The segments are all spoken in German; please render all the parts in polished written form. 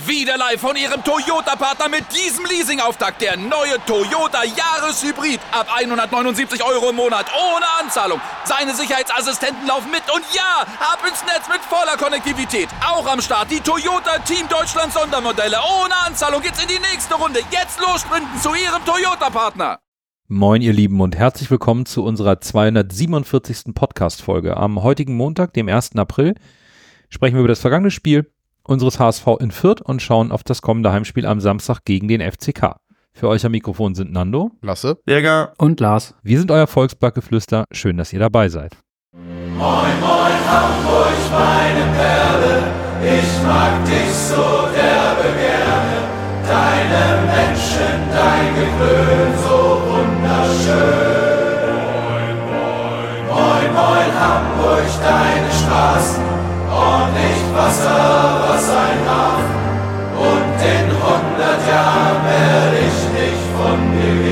Wieder live von Ihrem Toyota-Partner mit diesem Leasing-Auftakt. Der neue Toyota Jahreshybrid. Ab 179 € im Monat. Ohne Anzahlung. Seine Sicherheitsassistenten laufen mit. Und ja, ab ins Netz mit voller Konnektivität. Auch am Start die Toyota Team Deutschland Sondermodelle. Ohne Anzahlung geht's in die nächste Runde. Jetzt los sprinten zu Ihrem Toyota-Partner. Moin ihr Lieben und herzlich willkommen zu unserer 247. Podcast-Folge. Am heutigen Montag, dem 1. April, sprechen wir über das vergangene Spiel unseres HSV in Fürth und schauen auf das kommende Heimspiel am Samstag gegen den FCK. Für euch am Mikrofon sind Nando, Lasse, Jäger und Lars. Wir sind euer Volksbackgeflüster. Schön, dass ihr dabei seid. Moin, moin, Hamburg, meine Perle, ich mag dich so derbe gerne. Deine Menschen, dein Geklön, so wunderschön. Moin, moin, moin, moin, Hamburg, deine Straßen. Ordentlich Wasser, was ein Hafen. Und in 100 Jahren werde ich nicht von dir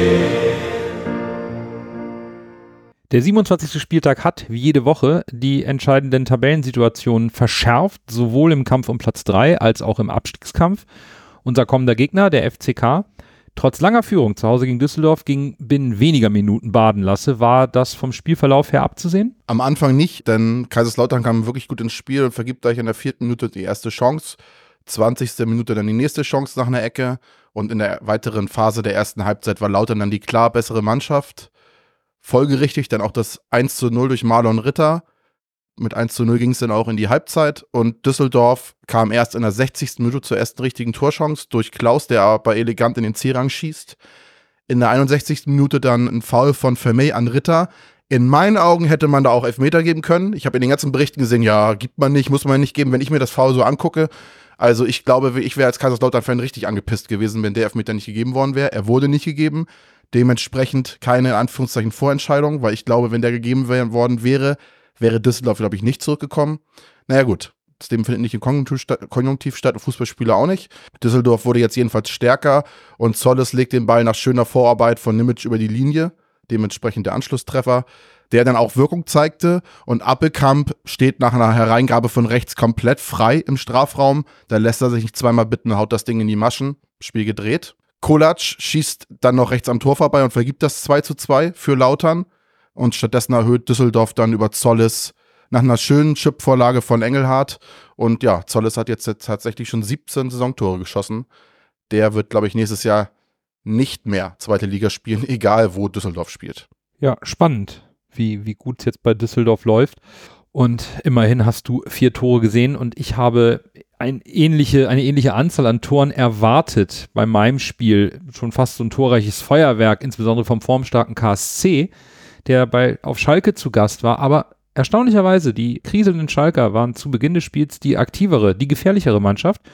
gehen. Der 27. Spieltag hat, wie jede Woche, die entscheidenden Tabellensituationen verschärft, sowohl im Kampf um Platz 3 als auch im Abstiegskampf. Unser kommender Gegner, der FCK, trotz langer Führung zu Hause gegen Düsseldorf, ging binnen weniger Minuten baden lasse. War das vom Spielverlauf her abzusehen? Am Anfang nicht, denn Kaiserslautern kam wirklich gut ins Spiel und vergibt gleich in der 4. Minute die erste Chance. 20. Minute dann die nächste Chance nach einer Ecke. Und in der weiteren Phase der ersten Halbzeit war Lautern dann die klar bessere Mannschaft. Folgerichtig dann auch das 1:0 durch Marlon Ritter. Mit 1:0 ging es dann auch in die Halbzeit und Düsseldorf kam erst in der 60. Minute zur ersten richtigen Torchance durch Klaus, der aber elegant in den C-Rang schießt. In der 61. Minute dann ein Foul von Vermey an Ritter. In meinen Augen hätte man da auch Elfmeter geben können. Ich habe in den ganzen Berichten gesehen, ja, gibt man nicht, muss man nicht geben, wenn ich mir das Foul so angucke. Also ich glaube, ich wäre als Kaiserslautern-Fan richtig angepisst gewesen, wenn der Elfmeter nicht gegeben worden wäre. Er wurde nicht gegeben. Dementsprechend keine, in Anführungszeichen, Vorentscheidung, weil ich glaube, wenn der gegeben worden wäre Düsseldorf, glaube ich, nicht zurückgekommen. Naja gut, das Leben findet nicht im Konjunktiv statt und Fußballspieler auch nicht. Düsseldorf wurde jetzt jedenfalls stärker und Zolles legt den Ball nach schöner Vorarbeit von Nimic über die Linie, dementsprechend der Anschlusstreffer, der dann auch Wirkung zeigte und Appelkamp steht nach einer Hereingabe von rechts komplett frei im Strafraum. Da lässt er sich nicht zweimal bitten, haut das Ding in die Maschen, Spiel gedreht. Kolac schießt dann noch rechts am Tor vorbei und vergibt das 2:2 für Lautern. Und stattdessen erhöht Düsseldorf dann über Zolles nach einer schönen Chip-Vorlage von Engelhardt. Und ja, Zolles hat jetzt tatsächlich schon 17 Saisontore geschossen. Der wird, glaube ich, nächstes Jahr nicht mehr zweite Liga spielen, egal wo Düsseldorf spielt. Ja, spannend, wie gut es jetzt bei Düsseldorf läuft. Und immerhin hast du 4 Tore gesehen und ich habe eine ähnliche Anzahl an Toren erwartet bei meinem Spiel. Schon fast so ein torreiches Feuerwerk, insbesondere vom formstarken KSC, der auf Schalke zu Gast war, aber erstaunlicherweise, die kriselnden Schalker waren zu Beginn des Spiels die aktivere, die gefährlichere Mannschaft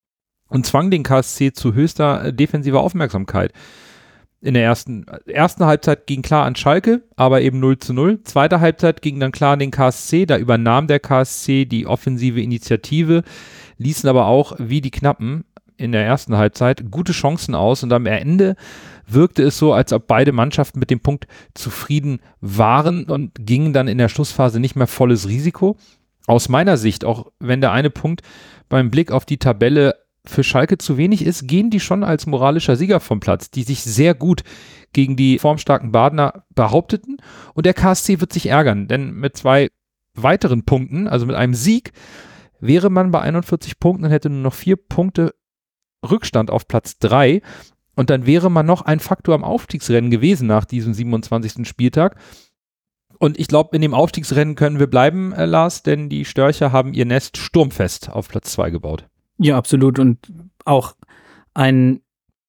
und zwangen den KSC zu höchster defensiver Aufmerksamkeit. In der ersten Halbzeit ging klar an Schalke, aber eben 0:0. Zweite Halbzeit ging dann klar an den KSC, da übernahm der KSC die offensive Initiative, ließen aber auch, wie die Knappen in der ersten Halbzeit, gute Chancen aus und am Ende wirkte es so, als ob beide Mannschaften mit dem Punkt zufrieden waren und gingen dann in der Schlussphase nicht mehr volles Risiko. Aus meiner Sicht, auch wenn der eine Punkt beim Blick auf die Tabelle für Schalke zu wenig ist, gehen die schon als moralischer Sieger vom Platz, die sich sehr gut gegen die formstarken Badener behaupteten. Und der KSC wird sich ärgern, denn mit 2 weiteren Punkten, also mit einem Sieg, wäre man bei 41 Punkten und hätte nur noch 4 Punkte Rückstand auf Platz 3. Und dann wäre man noch ein Faktor im Aufstiegsrennen gewesen nach diesem 27. Spieltag. Und ich glaube, in dem Aufstiegsrennen können wir bleiben, Lars, denn die Störcher haben ihr Nest sturmfest auf Platz 2 gebaut. Ja, absolut. Und auch einen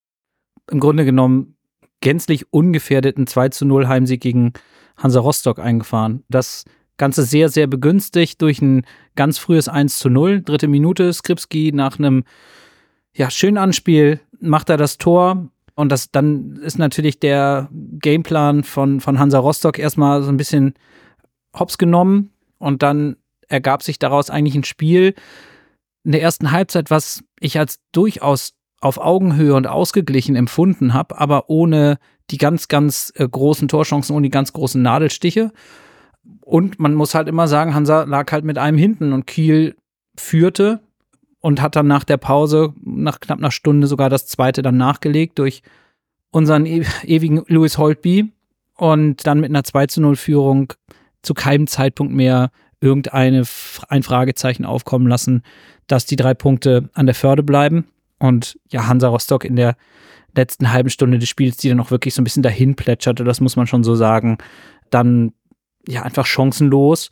im Grunde genommen gänzlich ungefährdeten 2:0 Heimsieg gegen Hansa Rostock eingefahren. Das Ganze sehr, sehr begünstigt durch ein ganz frühes 1:0. 3. Minute, Skripski nach einem schönen Anspiel macht er das Tor und dann ist natürlich der Gameplan von Hansa Rostock erstmal so ein bisschen hops genommen und dann ergab sich daraus eigentlich ein Spiel in der ersten Halbzeit, was ich als durchaus auf Augenhöhe und ausgeglichen empfunden habe, aber ohne die ganz, ganz großen Torchancen, ohne die ganz großen Nadelstiche. Und man muss halt immer sagen, Hansa lag halt mit einem hinten und Kiel führte und hat dann nach der Pause, nach knapp einer Stunde sogar das zweite dann nachgelegt durch unseren ewigen Lewis Holtby und dann mit einer 2-0-Führung zu keinem Zeitpunkt mehr ein Fragezeichen aufkommen lassen, dass die 3 Punkte an der Förde bleiben. Und ja, Hansa Rostock in der letzten halben Stunde des Spiels, die dann noch wirklich so ein bisschen dahin plätscherte, das muss man schon so sagen, dann ja einfach chancenlos.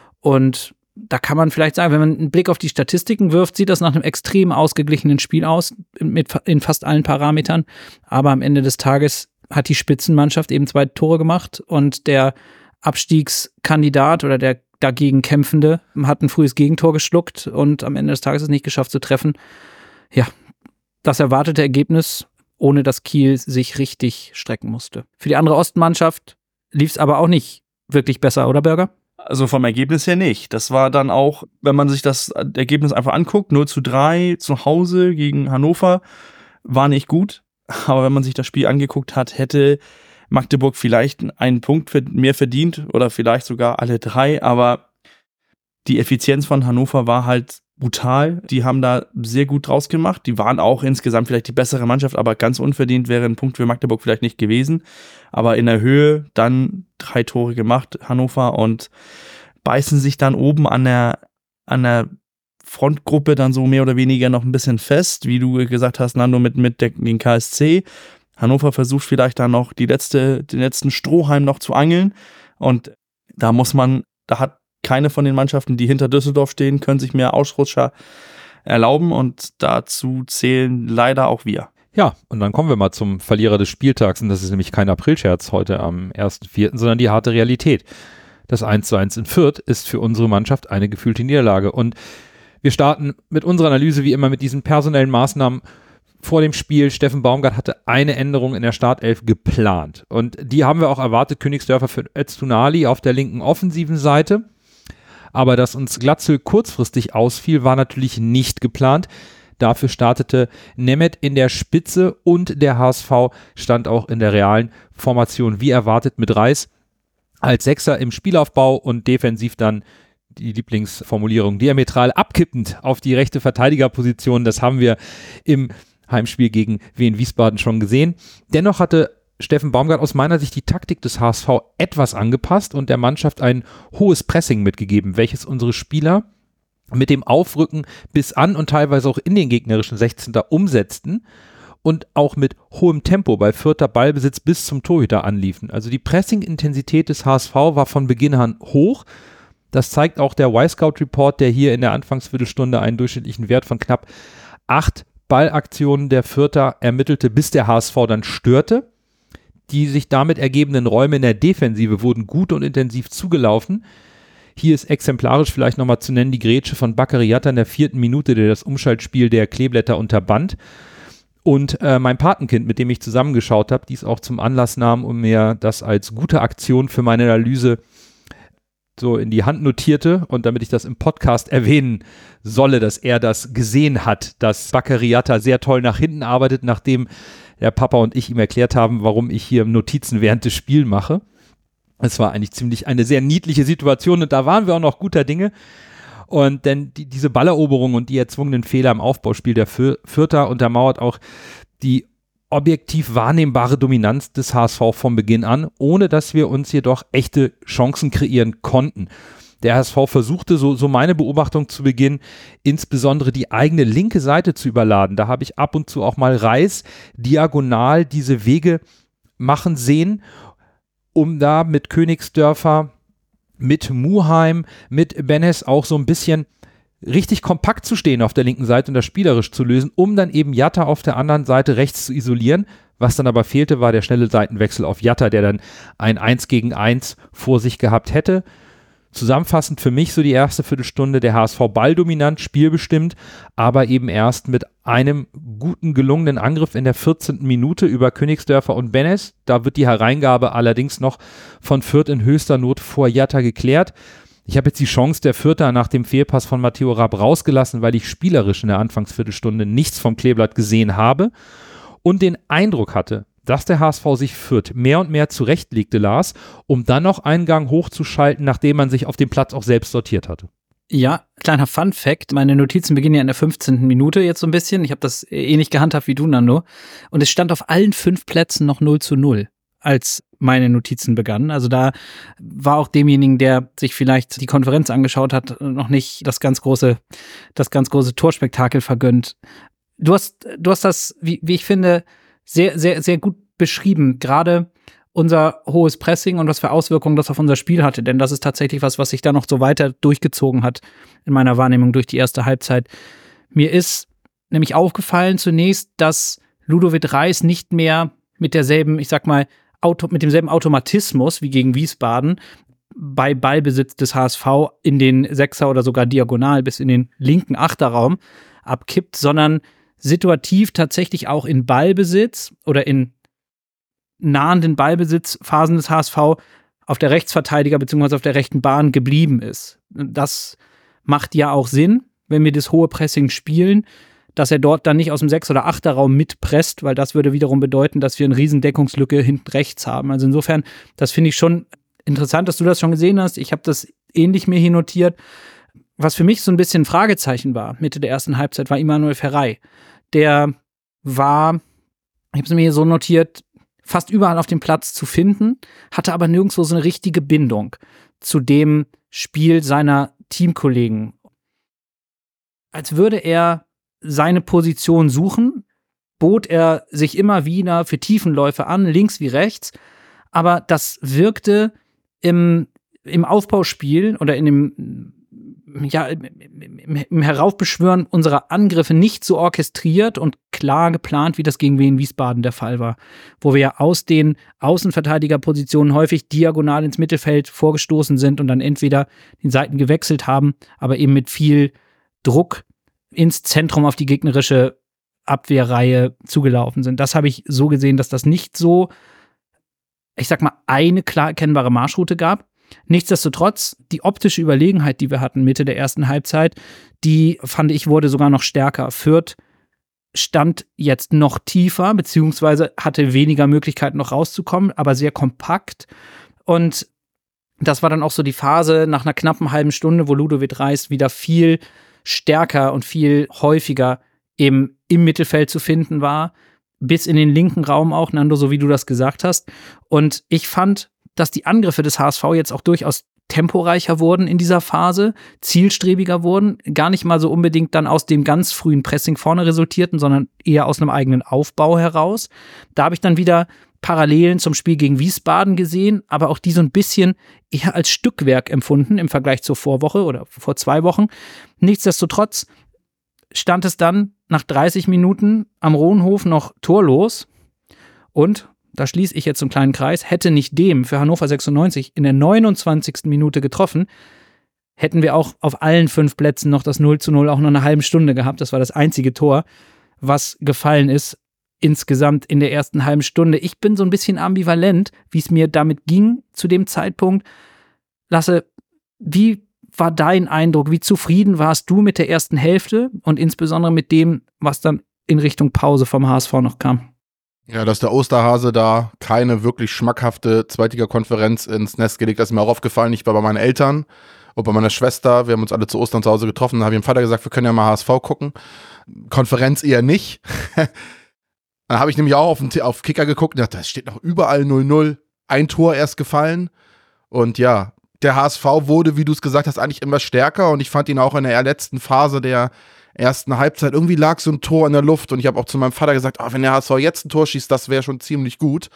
Und da kann man vielleicht sagen, wenn man einen Blick auf die Statistiken wirft, sieht das nach einem extrem ausgeglichenen Spiel aus, in fast allen Parametern. Aber am Ende des Tages hat die Spitzenmannschaft eben 2 Tore gemacht und der Abstiegskandidat oder der dagegen Kämpfende hat ein frühes Gegentor geschluckt und am Ende des Tages es nicht geschafft zu treffen. Ja, das erwartete Ergebnis, ohne dass Kiel sich richtig strecken musste. Für die andere Ostmannschaft lief es aber auch nicht wirklich besser, oder Bürger? Also vom Ergebnis her nicht. Das war dann auch, wenn man sich das Ergebnis einfach anguckt, 0:3 zu Hause gegen Hannover, war nicht gut. Aber wenn man sich das Spiel angeguckt hat, hätte Magdeburg vielleicht einen Punkt mehr verdient oder vielleicht sogar alle 3. Aber die Effizienz von Hannover war halt brutal. Die haben da sehr gut draus gemacht. Die waren auch insgesamt vielleicht die bessere Mannschaft, aber ganz unverdient wäre ein Punkt für Magdeburg vielleicht nicht gewesen. Aber in der Höhe dann 3 Tore gemacht, Hannover, und beißen sich dann oben an der Frontgruppe dann so mehr oder weniger noch ein bisschen fest, wie du gesagt hast, Nando, mit den KSC. Hannover versucht vielleicht dann noch den letzten Strohhalm noch zu angeln. Und da hat keine von den Mannschaften, die hinter Düsseldorf stehen, können sich mehr Ausrutscher erlauben, und dazu zählen leider auch wir. Ja, und dann kommen wir mal zum Verlierer des Spieltags, und das ist nämlich kein Aprilscherz heute am 1.4., sondern die harte Realität. Das 1:1 in Fürth ist für unsere Mannschaft eine gefühlte Niederlage, und wir starten mit unserer Analyse wie immer mit diesen personellen Maßnahmen vor dem Spiel. Steffen Baumgart hatte eine Änderung in der Startelf geplant, und die haben wir auch erwartet. Königsdörfer für Öztunali auf der linken offensiven Seite. Aber dass uns Glatzel kurzfristig ausfiel, war natürlich nicht geplant. Dafür startete Nemeth in der Spitze, und der HSV stand auch in der realen Formation wie erwartet mit Reis als Sechser im Spielaufbau und defensiv dann die Lieblingsformulierung diametral abkippend auf die rechte Verteidigerposition. Das haben wir im Heimspiel gegen Wien Wiesbaden schon gesehen. Dennoch hatte Steffen Baumgart aus meiner Sicht die Taktik des HSV etwas angepasst und der Mannschaft ein hohes Pressing mitgegeben, welches unsere Spieler mit dem Aufrücken bis an und teilweise auch in den gegnerischen 16. umsetzten und auch mit hohem Tempo bei Fürther Ballbesitz bis zum Torhüter anliefen. Also die Pressing-Intensität des HSV war von Beginn an hoch. Das zeigt auch der Y-Scout-Report, der hier in der Anfangsviertelstunde einen durchschnittlichen Wert von knapp 8 Ballaktionen der Fürther ermittelte, bis der HSV dann störte. Die sich damit ergebenden Räume in der Defensive wurden gut und intensiv zugelaufen. Hier ist exemplarisch vielleicht nochmal zu nennen die Grätsche von Bakary Yatta in der 4. Minute, der das Umschaltspiel der Kleeblätter unterband. Und mein Patenkind, mit dem ich zusammengeschaut habe, dies auch zum Anlass nahm, um mir das als gute Aktion für meine Analyse so in die Hand notierte, und damit ich das im Podcast erwähnen solle, dass er das gesehen hat, dass Bakary Yatta sehr toll nach hinten arbeitet, nachdem der Papa und ich ihm erklärt haben, warum ich hier Notizen während des Spiels mache. Es war eigentlich eine sehr niedliche Situation, und da waren wir auch noch guter Dinge. Und denn diese Balleroberung und die erzwungenen Fehler im Aufbauspiel der Fürther untermauert auch die objektiv wahrnehmbare Dominanz des HSV von Beginn an, ohne dass wir uns jedoch echte Chancen kreieren konnten. Der HSV versuchte, so meine Beobachtung zu Beginn, insbesondere die eigene linke Seite zu überladen. Da habe ich ab und zu auch mal Reis diagonal diese Wege machen sehen, um da mit Königsdörfer, mit Muheim, mit Benes auch so ein bisschen richtig kompakt zu stehen auf der linken Seite und das spielerisch zu lösen, um dann eben Yatta auf der anderen Seite rechts zu isolieren. Was dann aber fehlte, war der schnelle Seitenwechsel auf Yatta, der dann ein 1-gegen-1 vor sich gehabt hätte. Zusammenfassend für mich so die erste Viertelstunde: der HSV balldominant, spielbestimmt, aber eben erst mit einem guten, gelungenen Angriff in der 14. Minute über Königsdörfer und Benes. Da wird die Hereingabe allerdings noch von Fürth in höchster Not vor Yatta geklärt. Ich habe jetzt die Chance der Fürther nach dem Fehlpass von Matteo Rapp rausgelassen, weil ich spielerisch in der Anfangsviertelstunde nichts vom Kleeblatt gesehen habe und den Eindruck hatte, dass der HSV sich Fürth mehr und mehr zurechtlegte, Lars, um dann noch einen Gang hochzuschalten, nachdem man sich auf dem Platz auch selbst sortiert hatte. Ja, kleiner Fun-Fact. Meine Notizen beginnen ja in der 15. Minute jetzt so ein bisschen. Ich habe das ähnlich gehandhabt wie du, Nando. Und es stand auf allen 5 Plätzen noch 0:0, als meine Notizen begannen. Also da war auch demjenigen, der sich vielleicht die Konferenz angeschaut hat, noch nicht das ganz große Torspektakel vergönnt. Du hast das, wie ich finde, sehr, sehr, sehr gut beschrieben. Gerade unser hohes Pressing und was für Auswirkungen das auf unser Spiel hatte. Denn das ist tatsächlich was sich da noch so weiter durchgezogen hat in meiner Wahrnehmung durch die erste Halbzeit. Mir ist nämlich aufgefallen zunächst, dass Ludovic Reis nicht mehr mit derselben, ich sag mal, mit demselben Automatismus wie gegen Wiesbaden bei Ballbesitz des HSV in den Sechser oder sogar diagonal bis in den linken Achterraum abkippt, sondern situativ tatsächlich auch in Ballbesitz oder in nahenden Ballbesitzphasen des HSV auf der Rechtsverteidiger bzw. auf der rechten Bahn geblieben ist. Das macht ja auch Sinn, wenn wir das hohe Pressing spielen, dass er dort dann nicht aus dem 6- oder 8er-Raum mitpresst, weil das würde wiederum bedeuten, dass wir eine riesen Deckungslücke hinten rechts haben. Also insofern, das finde ich schon interessant, dass du das schon gesehen hast. Ich habe das ähnlich mir hier notiert. Was für mich so ein bisschen ein Fragezeichen war, Mitte der ersten Halbzeit, war Immanuel Ferrey. Der war, ich habe es mir hier so notiert, fast überall auf dem Platz zu finden, hatte aber nirgendwo so eine richtige Bindung zu dem Spiel seiner Teamkollegen. Als würde er seine Position suchen, bot er sich immer wieder für Tiefenläufe an, links wie rechts, aber das wirkte im Aufbauspiel oder im Heraufbeschwören unserer Angriffe nicht so orchestriert und klar geplant, wie das gegen Wien Wiesbaden der Fall war, wo wir ja aus den Außenverteidigerpositionen häufig diagonal ins Mittelfeld vorgestoßen sind und dann entweder den Seiten gewechselt haben, aber eben mit viel Druck ins Zentrum auf die gegnerische Abwehrreihe zugelaufen sind. Das habe ich so gesehen, dass das nicht so, ich sag mal, eine klar erkennbare Marschroute gab. Nichtsdestotrotz, die optische Überlegenheit, die wir hatten Mitte der ersten Halbzeit, die, fand ich, wurde sogar noch stärker. Fürth stand jetzt noch tiefer, beziehungsweise hatte weniger Möglichkeiten noch rauszukommen, aber sehr kompakt. Und das war dann auch so die Phase nach einer knappen halben Stunde, wo Ludovic Reis wieder viel stärker und viel häufiger eben im Mittelfeld zu finden war, bis in den linken Raum auch, Nando, so wie du das gesagt hast. Und ich fand, dass die Angriffe des HSV jetzt auch durchaus temporeicher wurden in dieser Phase, zielstrebiger wurden, gar nicht mal so unbedingt dann aus dem ganz frühen Pressing vorne resultierten, sondern eher aus einem eigenen Aufbau heraus. Da habe ich dann wieder Parallelen zum Spiel gegen Wiesbaden gesehen, aber auch die so ein bisschen eher als Stückwerk empfunden im Vergleich zur Vorwoche oder vor 2 Wochen. Nichtsdestotrotz stand es dann nach 30 Minuten am Rohnhof noch torlos und da schließe ich jetzt einen kleinen Kreis, hätte nicht dem für Hannover 96 in der 29. Minute getroffen, hätten wir auch auf allen 5 Plätzen noch das 0:0 auch noch eine halbe Stunde gehabt. Das war das einzige Tor, was gefallen ist insgesamt in der ersten halben Stunde. Ich bin so ein bisschen ambivalent, wie es mir damit ging zu dem Zeitpunkt. Lasse, wie war dein Eindruck? Wie zufrieden warst du mit der ersten Hälfte und insbesondere mit dem, was dann in Richtung Pause vom HSV noch kam? Ja, dass der Osterhase da keine wirklich schmackhafte Zweitliga-Konferenz ins Nest gelegt hat, ist mir auch aufgefallen. Ich war bei meinen Eltern und bei meiner Schwester. Wir haben uns alle zu Ostern zu Hause getroffen. Da habe ich dem Vater gesagt, wir können ja mal HSV gucken. Konferenz eher nicht. Dann habe ich nämlich auch auf Kicker geguckt und dachte, es steht noch überall 0:0. Ein Tor erst gefallen. Und ja, der HSV wurde, wie du es gesagt hast, eigentlich immer stärker. Und ich fand ihn auch in der letzten Phase der ersten Halbzeit, irgendwie lag so ein Tor in der Luft und ich habe auch zu meinem Vater gesagt, wenn der HSV jetzt ein Tor schießt, das wäre schon ziemlich gut.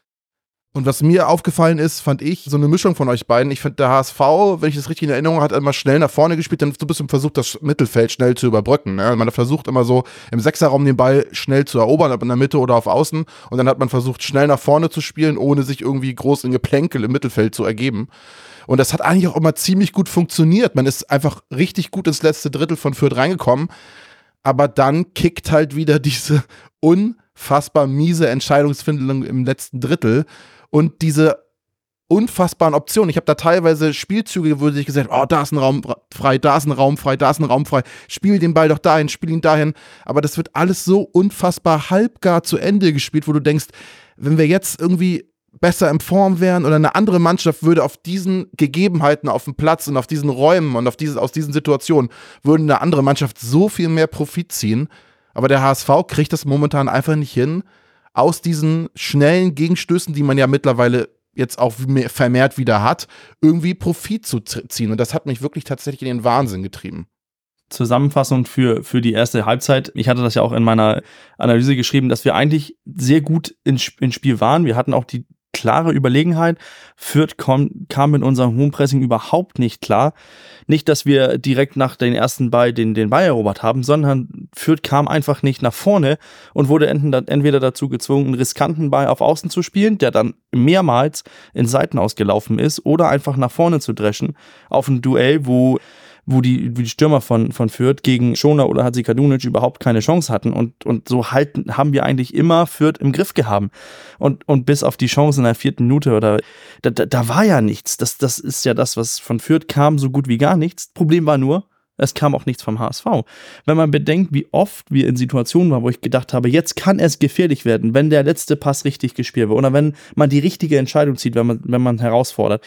Und was mir aufgefallen ist, fand ich, so eine Mischung von euch beiden. Ich finde, der HSV, wenn ich das richtig in Erinnerung habe, hat immer schnell nach vorne gespielt, dann so ein bisschen versucht, das Mittelfeld schnell zu überbrücken. Ne? Man hat versucht immer so im Sechserraum den Ball schnell zu erobern, ob in der Mitte oder auf Außen. Und dann hat man versucht, schnell nach vorne zu spielen, ohne sich irgendwie groß in Geplänkel im Mittelfeld zu ergeben. Und das hat eigentlich auch immer ziemlich gut funktioniert. Man ist einfach richtig gut ins letzte Drittel von Fürth reingekommen. Aber dann kickt halt wieder diese unfassbar miese Entscheidungsfindung im letzten Drittel. Und diese unfassbaren Optionen. Ich habe da teilweise Spielzüge, wo sich gesagt, da ist ein Raum frei, da ist ein Raum frei, da ist ein Raum frei. Spiel den Ball doch dahin, spiel ihn dahin. Aber das wird alles so unfassbar halbgar zu Ende gespielt, wo du denkst, wenn wir jetzt irgendwie besser in Form wären oder eine andere Mannschaft würde auf diesen Gegebenheiten auf dem Platz und auf diesen Räumen und aus diesen Situationen würde eine andere Mannschaft so viel mehr Profit ziehen. Aber der HSV kriegt das momentan einfach nicht hin, aus diesen schnellen Gegenstößen, die man ja mittlerweile jetzt auch vermehrt wieder hat, irgendwie Profit zu ziehen. Und das hat mich wirklich tatsächlich in den Wahnsinn getrieben. Zusammenfassung für die erste Halbzeit. Ich hatte das ja auch in meiner Analyse geschrieben, dass wir eigentlich sehr gut ins Spiel waren. Wir hatten auch die klare Überlegenheit. Fürth kam mit unserem hohen Pressing überhaupt nicht klar. Nicht, dass wir direkt nach den ersten Ball den Ball erobert haben, sondern Fürth kam einfach nicht nach vorne und wurde entweder dazu gezwungen, einen riskanten Ball auf Außen zu spielen, der dann mehrmals in Seiten ausgelaufen ist, oder einfach nach vorne zu dreschen auf ein Duell, wo die Stürmer von Fürth gegen Schoner oder Hadzikadunic überhaupt keine Chance hatten und so haben wir eigentlich immer Fürth im Griff gehabt und bis auf die Chance in der 4. Minute oder da war ja nichts, das ist ja das, was von Fürth kam, so gut wie gar nichts. Problem war nur, es kam auch nichts vom HSV. Wenn man bedenkt, wie oft wir in Situationen waren, wo ich gedacht habe, jetzt kann es gefährlich werden, wenn der letzte Pass richtig gespielt wird oder wenn man die richtige Entscheidung zieht, wenn man herausfordert.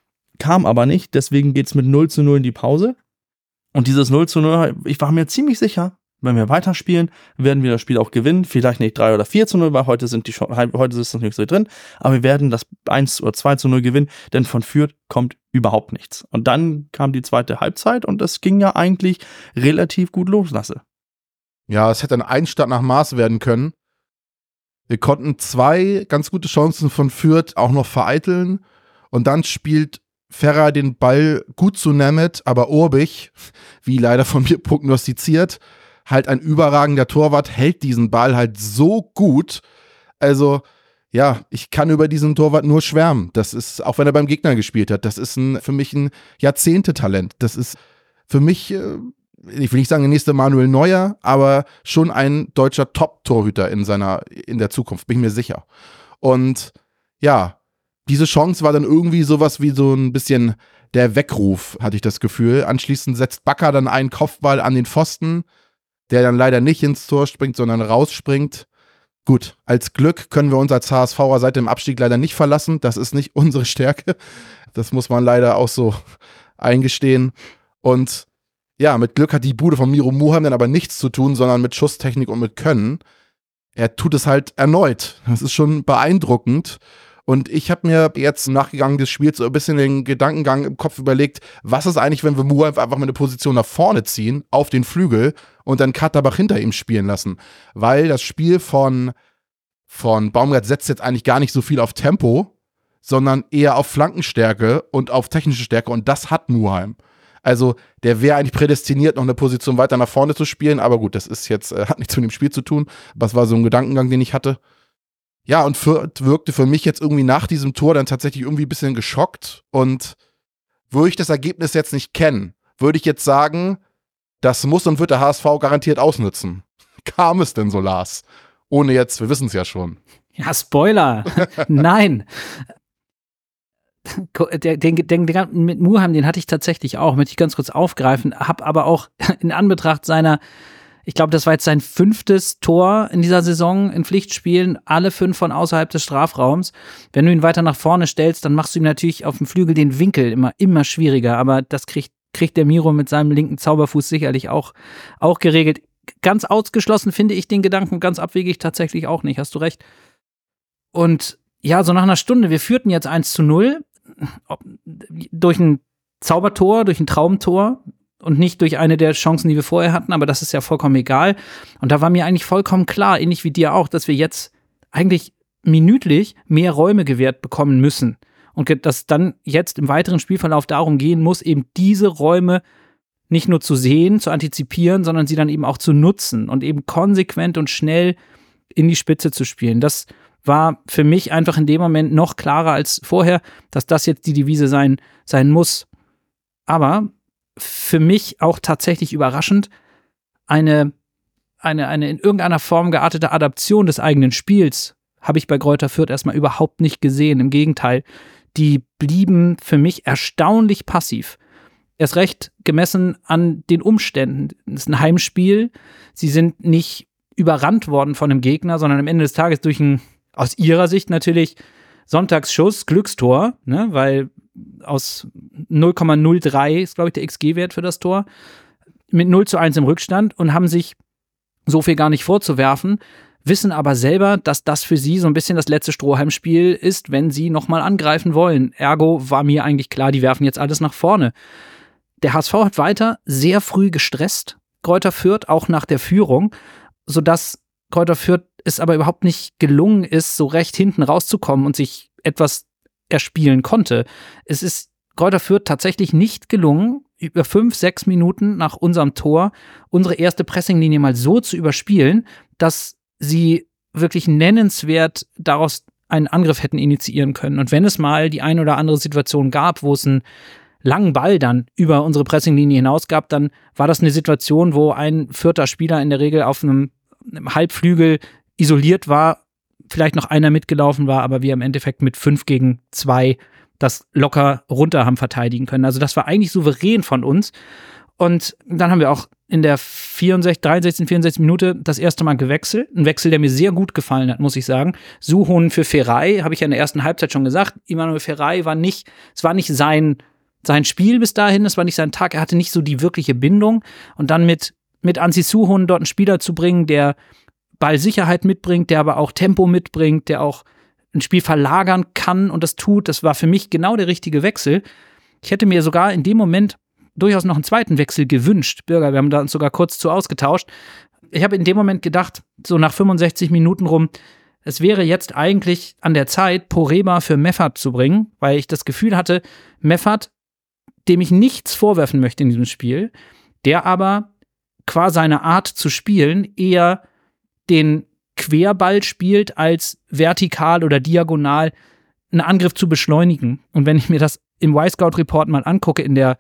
Kam aber nicht, deswegen geht's mit 0:0 in die Pause. Und dieses 0:0, ich war mir ziemlich sicher, wenn wir weiterspielen, werden wir das Spiel auch gewinnen. Vielleicht nicht 3 oder 4:0, weil heute ist das nicht so drin. Aber wir werden das 1 oder 2:0 gewinnen, denn von Fürth kommt überhaupt nichts. Und dann kam die zweite Halbzeit und es ging ja eigentlich relativ gut los, Lasse. Ja, es hätte ein Einstand nach Maß werden können. Wir konnten 2 ganz gute Chancen von Fürth auch noch vereiteln. Und dann spielt Ferrer den Ball gut zu Nemeth, aber Urbich, wie leider von mir prognostiziert, halt ein überragender Torwart, hält diesen Ball halt so gut. Also, ja, ich kann über diesen Torwart nur schwärmen. Das ist, auch wenn er beim Gegner gespielt hat, das ist für mich ein Jahrzehntetalent. Das ist für mich, ich will nicht sagen der nächste Manuel Neuer, aber schon ein deutscher Top-Torhüter in der Zukunft, bin ich mir sicher. Und ja, diese Chance war dann irgendwie sowas wie so ein bisschen der Weckruf, hatte ich das Gefühl. Anschließend setzt Bakker dann einen Kopfball an den Pfosten, der dann leider nicht ins Tor springt, sondern rausspringt. Gut, als Glück können wir uns als HSVer seit dem Abstieg leider nicht verlassen. Das ist nicht unsere Stärke. Das muss man leider auch so eingestehen. Und ja, mit Glück hat die Bude von Miro Muheim dann aber nichts zu tun, sondern mit Schusstechnik und mit Können. Er tut es halt erneut. Das ist schon beeindruckend. Und ich habe mir jetzt im Nachgang des Spiels so ein bisschen den Gedankengang im Kopf überlegt, was ist eigentlich, wenn wir Muheim einfach mal eine Position nach vorne ziehen, auf den Flügel und dann Katterbach hinter ihm spielen lassen. Weil das Spiel von Baumgart setzt jetzt eigentlich gar nicht so viel auf Tempo, sondern eher auf Flankenstärke und auf technische Stärke und das hat Muheim. Also der wäre eigentlich prädestiniert, noch eine Position weiter nach vorne zu spielen, aber gut, das ist jetzt, hat nichts mit dem Spiel zu tun, aber es war so ein Gedankengang, den ich hatte. Ja, und Fürth wirkte für mich jetzt irgendwie nach diesem Tor dann tatsächlich irgendwie ein bisschen geschockt. Und würde ich das Ergebnis jetzt nicht kennen, würde ich jetzt sagen, das muss und wird der HSV garantiert ausnutzen. Kam es denn so, Lars? Ohne jetzt, wir wissen es ja schon. Ja, Spoiler. Nein. Den Gedanken mit Muheim, den hatte ich tatsächlich auch, möchte ich ganz kurz aufgreifen, habe aber auch in Anbetracht seiner, ich glaube, das war jetzt sein 5. Tor in dieser Saison in Pflichtspielen, alle 5 von außerhalb des Strafraums. Wenn du ihn weiter nach vorne stellst, dann machst du ihm natürlich auf dem Flügel den Winkel immer schwieriger, aber das kriegt der Miro mit seinem linken Zauberfuß sicherlich auch geregelt. Ganz ausgeschlossen finde ich den Gedanken, ganz abwegig tatsächlich auch nicht, hast du recht. Und ja, so nach einer Stunde, wir führten jetzt 1:0 durch ein Zaubertor, durch ein Traumtor, und nicht durch eine der Chancen, die wir vorher hatten, aber das ist ja vollkommen egal. Und da war mir eigentlich vollkommen klar, ähnlich wie dir auch, dass wir jetzt eigentlich minütlich mehr Räume gewährt bekommen müssen. Und dass dann jetzt im weiteren Spielverlauf darum gehen muss, eben diese Räume nicht nur zu sehen, zu antizipieren, sondern sie dann eben auch zu nutzen und eben konsequent und schnell in die Spitze zu spielen. Das war für mich einfach in dem Moment noch klarer als vorher, dass das jetzt die Devise sein muss. Aber für mich auch tatsächlich überraschend, eine in irgendeiner Form geartete Adaption des eigenen Spiels habe ich bei Greuther Fürth erstmal überhaupt nicht gesehen. Im Gegenteil, die blieben für mich erstaunlich passiv. Erst recht gemessen an den Umständen. Es ist ein Heimspiel. Sie sind nicht überrannt worden von einem Gegner, sondern am Ende des Tages durch ein, aus ihrer Sicht natürlich, Sonntagsschuss, Glückstor, ne, weil aus 0,03 ist, glaube ich, der XG-Wert für das Tor, mit 0:1 im Rückstand und haben sich so viel gar nicht vorzuwerfen, wissen aber selber, dass das für sie so ein bisschen das letzte Strohhalmspiel ist, wenn sie nochmal angreifen wollen. Ergo war mir eigentlich klar, die werfen jetzt alles nach vorne. Der HSV hat weiter sehr früh gestresst, Greuther Fürth, auch nach der Führung, sodass Greuther Fürth es aber überhaupt nicht gelungen ist, so recht hinten rauszukommen und sich etwas erspielen konnte. Es ist Greuther Fürth tatsächlich nicht gelungen, über 5-6 Minuten nach unserem Tor unsere erste Pressinglinie mal so zu überspielen, dass sie wirklich nennenswert daraus einen Angriff hätten initiieren können. Und wenn es mal die eine oder andere Situation gab, wo es einen langen Ball dann über unsere Pressinglinie hinaus gab, dann war das eine Situation, wo ein Fürther Spieler in der Regel auf einem Halbflügel isoliert war, vielleicht noch einer mitgelaufen war, aber wir im Endeffekt mit 5 gegen 2 das locker runter haben verteidigen können. Also das war eigentlich souverän von uns. Und dann haben wir auch in der 63. Minute das erste Mal gewechselt. Ein Wechsel, der mir sehr gut gefallen hat, muss ich sagen. Suhun für Feray, habe ich ja in der ersten Halbzeit schon gesagt. Emmanuel Feray war nicht sein Spiel bis dahin, es war nicht sein Tag. Er hatte nicht so die wirkliche Bindung. Und dann mit Anssi Suhun dort einen Spieler zu bringen, der Ballsicherheit mitbringt, der aber auch Tempo mitbringt, der auch ein Spiel verlagern kann und das tut, das war für mich genau der richtige Wechsel. Ich hätte mir sogar in dem Moment durchaus noch einen zweiten Wechsel gewünscht. Bürger, wir haben da uns sogar kurz zu ausgetauscht. Ich habe in dem Moment gedacht, so nach 65 Minuten rum, es wäre jetzt eigentlich an der Zeit, Poreba für Meffert zu bringen, weil ich das Gefühl hatte, Meffert, dem ich nichts vorwerfen möchte in diesem Spiel, der aber qua seiner Art zu spielen eher den Querball spielt, als vertikal oder diagonal einen Angriff zu beschleunigen. Und wenn ich mir das im Y-Scout-Report mal angucke, in der,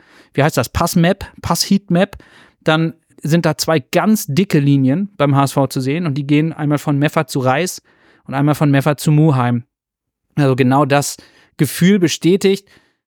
Pass-Heat-Map, dann sind da 2 ganz dicke Linien beim HSV zu sehen und die gehen einmal von Meffert zu Reis und einmal von Meffert zu Muheim. Also genau das Gefühl bestätigt.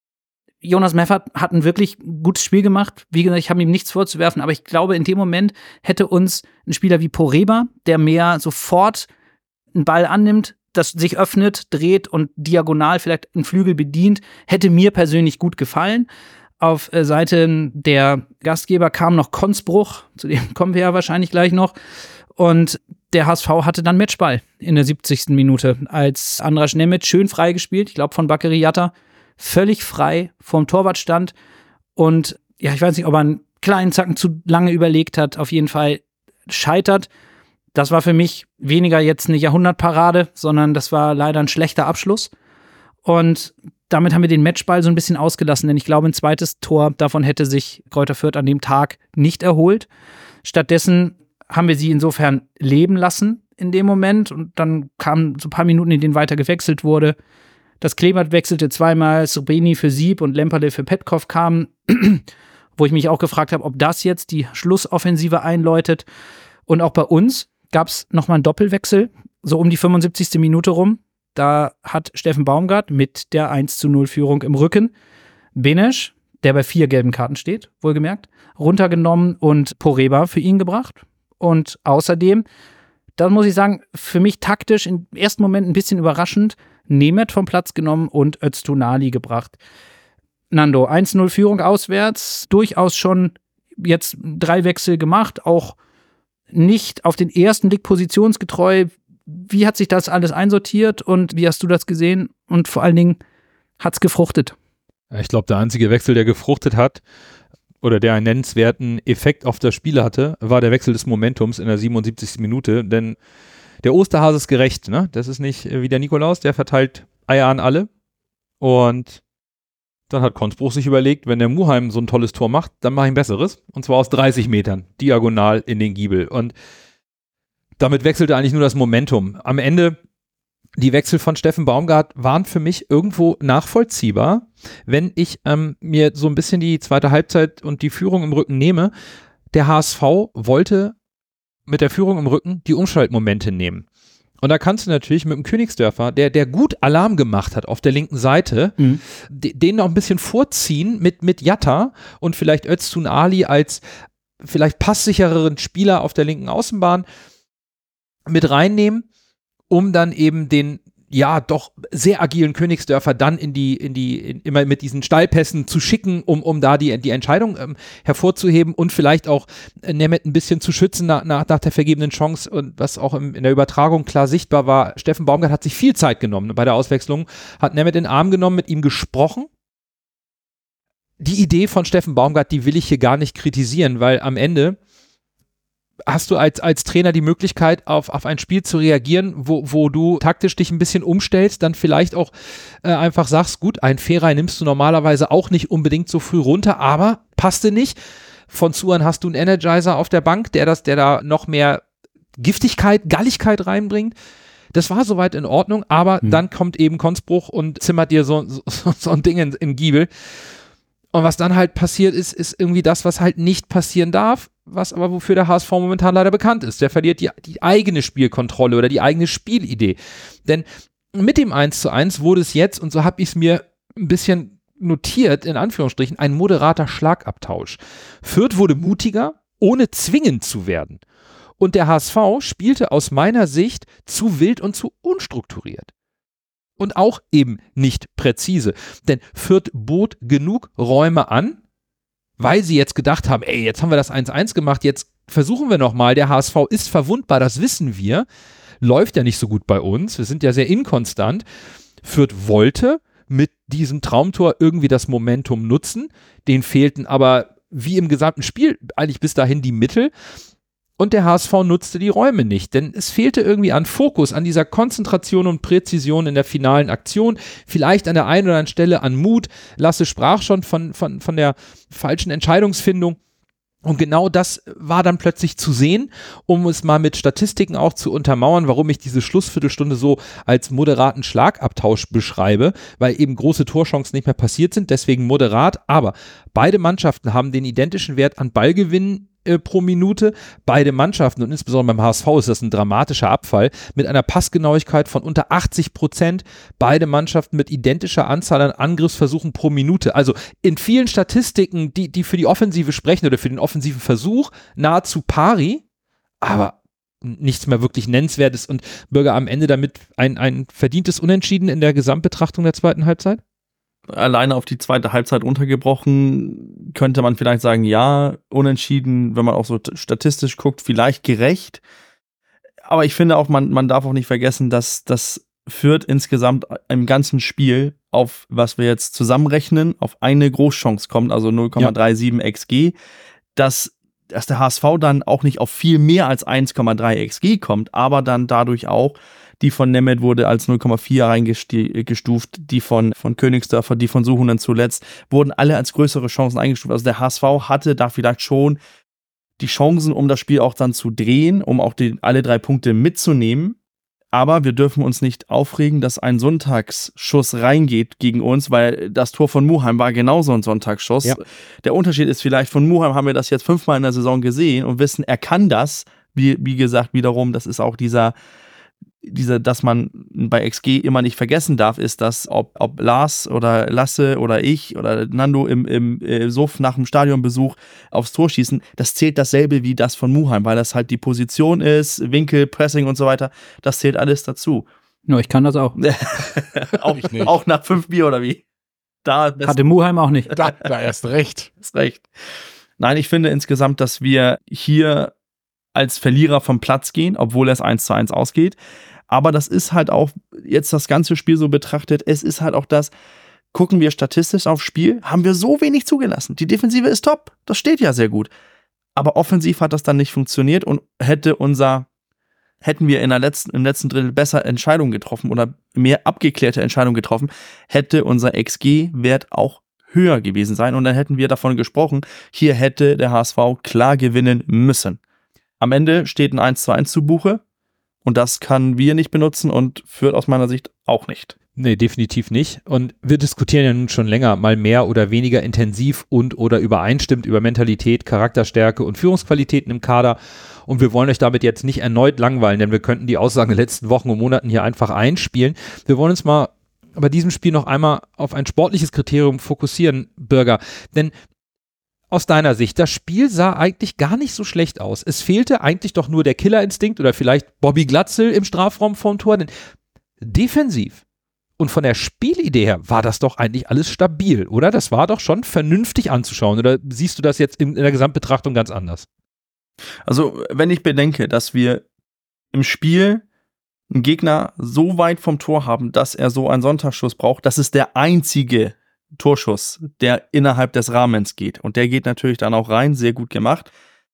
Jonas Meffert hat ein wirklich gutes Spiel gemacht. Wie gesagt, ich habe ihm nichts vorzuwerfen, aber ich glaube, in dem Moment hätte uns ein Spieler wie Poreba, der mehr sofort einen Ball annimmt, das sich öffnet, dreht und diagonal vielleicht einen Flügel bedient, hätte mir persönlich gut gefallen. Auf Seite der Gastgeber kam noch Konsbruch, zu dem kommen wir ja wahrscheinlich gleich noch. Und der HSV hatte dann Matchball in der 70. Minute, als Andras Nemeth schön freigespielt, ich glaube von Bakary Yatta, völlig frei vorm Torwart stand und ja, ich weiß nicht, ob er einen kleinen Zacken zu lange überlegt hat, auf jeden Fall scheitert. Das war für mich weniger jetzt eine Jahrhundertparade, sondern das war leider ein schlechter Abschluss und damit haben wir den Matchball so ein bisschen ausgelassen, denn ich glaube, ein zweites Tor, davon hätte sich Greuther Fürth an dem Tag nicht erholt. Stattdessen haben wir sie insofern leben lassen in dem Moment und dann kamen so ein paar Minuten, in denen weiter gewechselt wurde. Das Klebert wechselte zweimal, Srbeny für Sieb und Lemperle für Petkov kamen, wo ich mich auch gefragt habe, ob das jetzt die Schlussoffensive einläutet. Und auch bei uns gab es nochmal einen Doppelwechsel, so um die 75. Minute rum. Da hat Steffen Baumgart mit der 1:0-Führung im Rücken Benesch, der bei 4 gelben Karten steht, wohlgemerkt, runtergenommen und Poreba für ihn gebracht. Und außerdem, da muss ich sagen, für mich taktisch im ersten Moment ein bisschen überraschend, Nemeth vom Platz genommen und Öztunali gebracht. Nando, 1:0 Führung auswärts, durchaus schon jetzt 3 Wechsel gemacht, auch nicht auf den ersten Blick positionsgetreu. Wie hat sich das alles einsortiert und wie hast du das gesehen? Und vor allen Dingen, hat's gefruchtet? Ich glaube, der einzige Wechsel, der gefruchtet hat oder der einen nennenswerten Effekt auf das Spiel hatte, war der Wechsel des Momentums in der 77. Minute, denn der Osterhase ist gerecht, ne? Das ist nicht wie der Nikolaus, der verteilt Eier an alle. Und dann hat Konsbruch sich überlegt, wenn der Muheim so ein tolles Tor macht, dann mache ich ein besseres. Und zwar aus 30 Metern, diagonal in den Giebel. Und damit wechselte eigentlich nur das Momentum. Am Ende, die Wechsel von Steffen Baumgart waren für mich irgendwo nachvollziehbar, wenn ich mir so ein bisschen die zweite Halbzeit und die Führung im Rücken nehme. Der HSV wollte mit der Führung im Rücken die Umschaltmomente nehmen. Und da kannst du natürlich mit dem Königsdörfer, der gut Alarm gemacht hat auf der linken Seite, den noch ein bisschen vorziehen mit Yatta und vielleicht Öztunali als vielleicht passsichereren Spieler auf der linken Außenbahn mit reinnehmen, um dann eben den ja doch sehr agilen Königsdörfer dann immer mit diesen Steilpässen zu schicken, um da die Entscheidung hervorzuheben und vielleicht auch Nemeth ein bisschen zu schützen nach der vergebenen Chance, und was auch in der Übertragung klar sichtbar war, Steffen Baumgart hat sich viel Zeit genommen bei der Auswechslung, hat Nemeth in den Arm genommen, mit ihm gesprochen. Die Idee von Steffen Baumgart, die will ich hier gar nicht kritisieren, weil am Ende hast du als Trainer die Möglichkeit, auf ein Spiel zu reagieren, wo du taktisch dich ein bisschen umstellst, dann vielleicht auch einfach sagst, gut, ein Feray nimmst du normalerweise auch nicht unbedingt so früh runter, aber passte nicht. Von Zuan hast du einen Energizer auf der Bank, der da noch mehr Giftigkeit, Galligkeit reinbringt. Das war soweit in Ordnung, aber dann kommt eben Konzbruch und zimmert dir so ein Ding in Giebel. Und was dann halt passiert ist irgendwie das, was halt nicht passieren darf, was aber wofür der HSV momentan leider bekannt ist. Der verliert die eigene Spielkontrolle oder die eigene Spielidee. Denn mit dem 1:1 wurde es jetzt, und so habe ich es mir ein bisschen notiert, in Anführungsstrichen, ein moderater Schlagabtausch. Fürth wurde mutiger, ohne zwingend zu werden. Und der HSV spielte aus meiner Sicht zu wild und zu unstrukturiert. Und auch eben nicht präzise. Denn Fürth bot genug Räume an, weil sie jetzt gedacht haben, ey, jetzt haben wir das 1:1 gemacht, jetzt versuchen wir nochmal, der HSV ist verwundbar, das wissen wir, läuft ja nicht so gut bei uns, wir sind ja sehr inkonstant. Fürth wollte mit diesem Traumtor irgendwie das Momentum nutzen, denen fehlten aber wie im gesamten Spiel eigentlich bis dahin die Mittel. Und der HSV nutzte die Räume nicht, denn es fehlte irgendwie an Fokus, an dieser Konzentration und Präzision in der finalen Aktion, vielleicht an der einen oder anderen Stelle an Mut. Lasse sprach schon von der falschen Entscheidungsfindung. Und genau das war dann plötzlich zu sehen, um es mal mit Statistiken auch zu untermauern, warum ich diese Schlussviertelstunde so als moderaten Schlagabtausch beschreibe, weil eben große Torchancen nicht mehr passiert sind, deswegen moderat. Aber beide Mannschaften haben den identischen Wert an Ballgewinnen pro Minute. Beide Mannschaften, und insbesondere beim HSV ist das ein dramatischer Abfall, mit einer Passgenauigkeit von unter 80%. Beide Mannschaften mit identischer Anzahl an Angriffsversuchen pro Minute. Also in vielen Statistiken, die für die Offensive sprechen oder für den offensiven Versuch, nahezu pari, aber nichts mehr wirklich Nennenswertes, und Bürger am Ende damit ein verdientes Unentschieden in der Gesamtbetrachtung der zweiten Halbzeit? Alleine auf die zweite Halbzeit runtergebrochen, könnte man vielleicht sagen, ja, unentschieden, wenn man auch so statistisch guckt, vielleicht gerecht. Aber ich finde auch, man darf auch nicht vergessen, dass das Fürth insgesamt im ganzen Spiel auf, was wir jetzt zusammenrechnen, auf eine Großchance kommt, also 0,37 XG, dass der HSV dann auch nicht auf viel mehr als 1,3 XG kommt, aber dann dadurch auch, die von Nemeth wurde als 0,4 reingestuft, die von Königsdörfer, die von Suhonen zuletzt, wurden alle als größere Chancen eingestuft. Also der HSV hatte da vielleicht schon die Chancen, um das Spiel auch dann zu drehen, um auch alle 3 Punkte mitzunehmen. Aber wir dürfen uns nicht aufregen, dass ein Sonntagsschuss reingeht gegen uns, weil das Tor von Muheim war genauso ein Sonntagsschuss. Ja. Der Unterschied ist vielleicht, von Muheim haben wir das jetzt 5-mal in der Saison gesehen und wissen, er kann das. Wie gesagt, wiederum, das ist auch dieser, dass man bei XG immer nicht vergessen darf, ist, dass ob Lars oder Lasse oder ich oder Nando im Suff nach dem Stadionbesuch aufs Tor schießen, das zählt dasselbe wie das von Muheim, weil das halt die Position ist, Winkel, Pressing und so weiter, das zählt alles dazu. Nur ich kann das auch. Auch nach 5 Bier oder wie? Hatte Muheim auch nicht. Da erst recht. Ist recht. Nein, ich finde insgesamt, dass wir hier als Verlierer vom Platz gehen, obwohl es 1:1 ausgeht. Aber das ist halt auch, jetzt das ganze Spiel so betrachtet, es ist halt auch das, gucken wir statistisch aufs Spiel, haben wir so wenig zugelassen. Die Defensive ist top, das steht ja sehr gut. Aber offensiv hat das dann nicht funktioniert und hätten wir im letzten Drittel besser Entscheidungen getroffen oder mehr abgeklärte Entscheidungen getroffen, hätte unser XG-Wert auch höher gewesen sein und dann hätten wir davon gesprochen, hier hätte der HSV klar gewinnen müssen. Am Ende steht ein 1:1 zu Buche. Und das können wir nicht benutzen und Fürth aus meiner Sicht auch nicht. Nee, definitiv nicht. Und wir diskutieren ja nun schon länger, mal mehr oder weniger intensiv und oder übereinstimmt über Mentalität, Charakterstärke und Führungsqualitäten im Kader. Und wir wollen euch damit jetzt nicht erneut langweilen, denn wir könnten die Aussagen der letzten Wochen und Monaten hier einfach einspielen. Wir wollen uns mal bei diesem Spiel noch einmal auf ein sportliches Kriterium fokussieren, Bürger. Denn aus deiner Sicht, das Spiel sah eigentlich gar nicht so schlecht aus. Es fehlte eigentlich doch nur der Killerinstinkt oder vielleicht Bobby Glatzel im Strafraum vorm Tor, denn defensiv und von der Spielidee her war das doch eigentlich alles stabil, oder? Das war doch schon vernünftig anzuschauen. Oder siehst du das jetzt in der Gesamtbetrachtung ganz anders? Also, wenn ich bedenke, dass wir im Spiel einen Gegner so weit vom Tor haben, dass er so einen Sonntagsschuss braucht, das ist der einzige Torschuss, der innerhalb des Rahmens geht. Und der geht natürlich dann auch rein, sehr gut gemacht.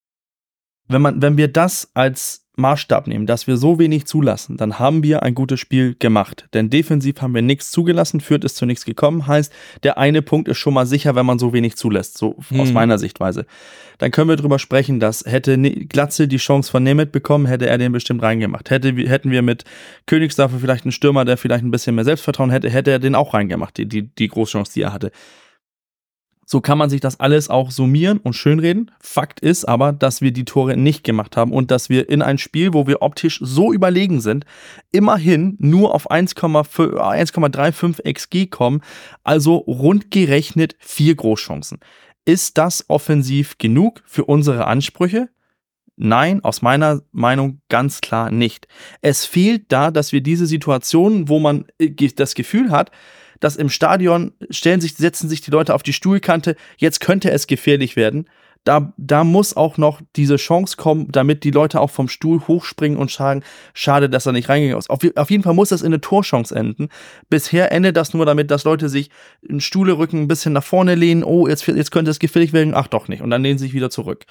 Wenn wir das als Maßstab nehmen, dass wir so wenig zulassen, dann haben wir ein gutes Spiel gemacht. Denn defensiv haben wir nichts zugelassen, Fürth ist zu nichts gekommen. Heißt, der eine Punkt ist schon mal sicher, wenn man so wenig zulässt, so aus meiner Sichtweise. Dann können wir drüber sprechen, dass hätte Glatzel die Chance von Nemeth bekommen, hätte er den bestimmt reingemacht. Hätten wir mit Königsdörfer vielleicht einen Stürmer, der vielleicht ein bisschen mehr Selbstvertrauen hätte, hätte er den auch reingemacht, die Großchance, die er hatte. So kann man sich das alles auch summieren und schönreden. Fakt ist aber, dass wir die Tore nicht gemacht haben und dass wir in ein Spiel, wo wir optisch so überlegen sind, immerhin nur auf 1,35 XG kommen, also rund gerechnet 4 Großchancen. Ist das offensiv genug für unsere Ansprüche? Nein, aus meiner Meinung ganz klar nicht. Es fehlt da, dass wir diese Situationen, wo man das Gefühl hat, dass im Stadion setzen sich die Leute auf die Stuhlkante, jetzt könnte es gefährlich werden. Da muss auch noch diese Chance kommen, damit die Leute auch vom Stuhl hochspringen und sagen, schade, dass er nicht reingegangen ist. Auf jeden Fall muss das in eine Torchance enden. Bisher endet das nur damit, dass Leute sich in Stuhlerücken ein bisschen nach vorne lehnen, oh, jetzt könnte es gefährlich werden, ach doch nicht, und dann lehnen sie sich wieder zurück.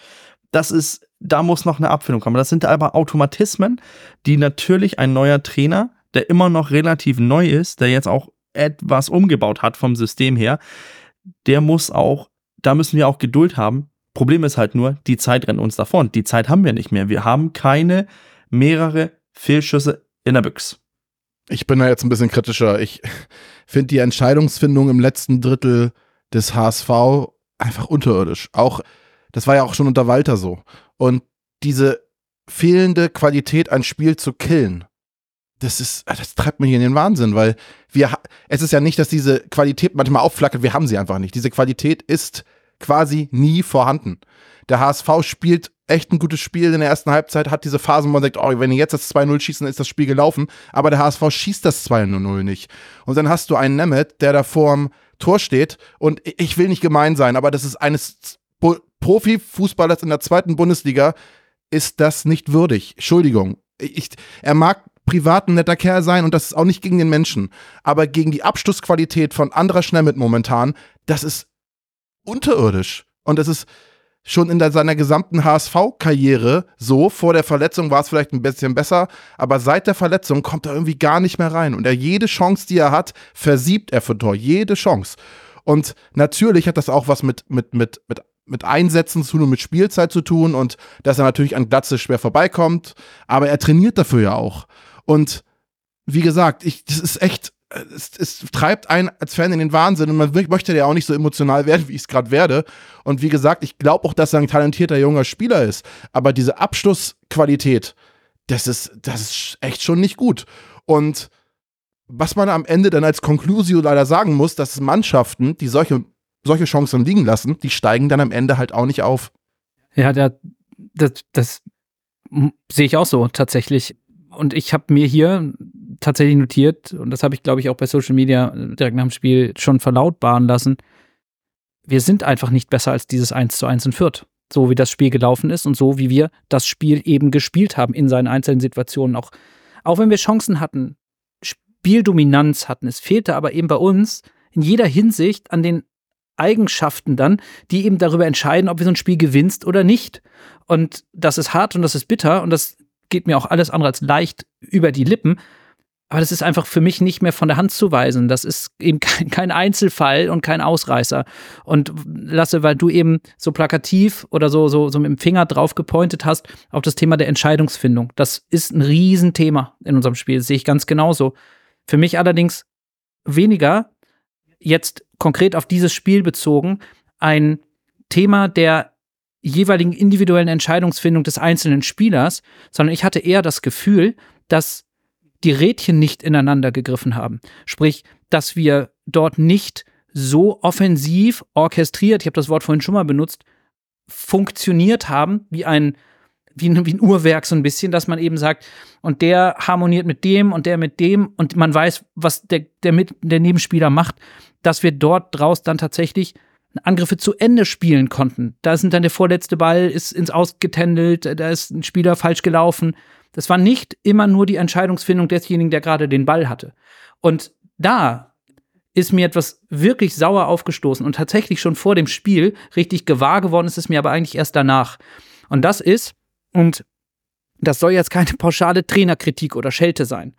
Da muss noch eine Abfindung kommen. Das sind aber Automatismen, die natürlich ein neuer Trainer, der immer noch relativ neu ist, der jetzt auch etwas umgebaut hat vom System her, da müssen wir auch Geduld haben. Problem ist halt nur, die Zeit rennt uns davon. Die Zeit haben wir nicht mehr. Wir haben keine mehrere Fehlschüsse in der Büchse. Ich bin da jetzt ein bisschen kritischer. Ich finde die Entscheidungsfindung im letzten Drittel des HSV einfach unterirdisch. Das war ja auch schon unter Walter so. Und diese fehlende Qualität, ein Spiel zu killen, das treibt mich in den Wahnsinn, weil es ist ja nicht, dass diese Qualität manchmal aufflackert, wir haben sie einfach nicht. Diese Qualität ist quasi nie vorhanden. Der HSV spielt echt ein gutes Spiel in der ersten Halbzeit, hat diese Phasen, wo man sagt, oh, wenn die jetzt das 2-0 schießen, dann ist das Spiel gelaufen, aber der HSV schießt das 2-0 nicht. Und dann hast du einen Nemeth, der da vorm Tor steht und ich will nicht gemein sein, aber das ist eines Profifußballers in der 2. Bundesliga, ist das nicht würdig. Entschuldigung. Er mag privat ein netter Kerl sein und das ist auch nicht gegen den Menschen, aber gegen die Abschlussqualität von Andras Nemeth momentan, das ist unterirdisch und das ist schon in seiner gesamten HSV-Karriere so. Vor der Verletzung war es vielleicht ein bisschen besser, aber seit der Verletzung kommt er irgendwie gar nicht mehr rein und jede Chance, die er hat, versiebt er für Tor, jede Chance. Und natürlich hat das auch was mit Einsätzen zu tun und mit Spielzeit zu tun und dass er natürlich an Glatze schwer vorbeikommt, aber er trainiert dafür ja auch. Und wie gesagt, das ist echt, es treibt einen als Fan in den Wahnsinn und man möchte ja auch nicht so emotional werden, wie ich es gerade werde. Und wie gesagt, ich glaube auch, dass er ein talentierter junger Spieler ist, aber diese Abschlussqualität, das ist echt schon nicht gut. Und was man am Ende dann als Conclusio leider sagen muss, dass Mannschaften, die solche Chancen liegen lassen, die steigen dann am Ende halt auch nicht auf. Ja, das sehe ich auch so tatsächlich. Und ich habe mir hier tatsächlich notiert, und das habe ich, glaube ich, auch bei Social Media direkt nach dem Spiel schon verlautbaren lassen, wir sind einfach nicht besser als dieses 1:1 in Fürth. So wie das Spiel gelaufen ist und so wie wir das Spiel eben gespielt haben in seinen einzelnen Situationen. Auch wenn wir Chancen hatten, Spieldominanz hatten, es fehlte aber eben bei uns in jeder Hinsicht an den Eigenschaften dann, die eben darüber entscheiden, ob wir so ein Spiel gewinnst oder nicht. Und das ist hart und das ist bitter und das geht mir auch alles andere als leicht über die Lippen. Aber das ist einfach für mich nicht mehr von der Hand zu weisen. Das ist eben kein Einzelfall und kein Ausreißer. Und Lasse, weil du eben so plakativ oder so mit dem Finger drauf gepointet hast, auf das Thema der Entscheidungsfindung. Das ist ein Riesenthema in unserem Spiel. Das sehe ich ganz genauso. Für mich allerdings weniger jetzt konkret auf dieses Spiel bezogen ein Thema der jeweiligen individuellen Entscheidungsfindung des einzelnen Spielers, sondern ich hatte eher das Gefühl, dass die Rädchen nicht ineinander gegriffen haben. Sprich, dass wir dort nicht so offensiv orchestriert, ich habe das Wort vorhin schon mal benutzt, funktioniert haben wie ein wie ein Uhrwerk so ein bisschen, dass man eben sagt, und der harmoniert mit dem und man weiß, was der Nebenspieler macht, dass wir dort draus dann tatsächlich Angriffe zu Ende spielen konnten. Da sind dann der vorletzte Ball ist ins Ausgetändelt, da ist ein Spieler falsch gelaufen. Das war nicht immer nur die Entscheidungsfindung desjenigen, der gerade den Ball hatte. Und da ist mir etwas wirklich sauer aufgestoßen und tatsächlich schon vor dem Spiel richtig gewahr geworden ist es mir aber eigentlich erst danach. Und das ist, und das soll jetzt keine pauschale Trainerkritik oder Schelte sein,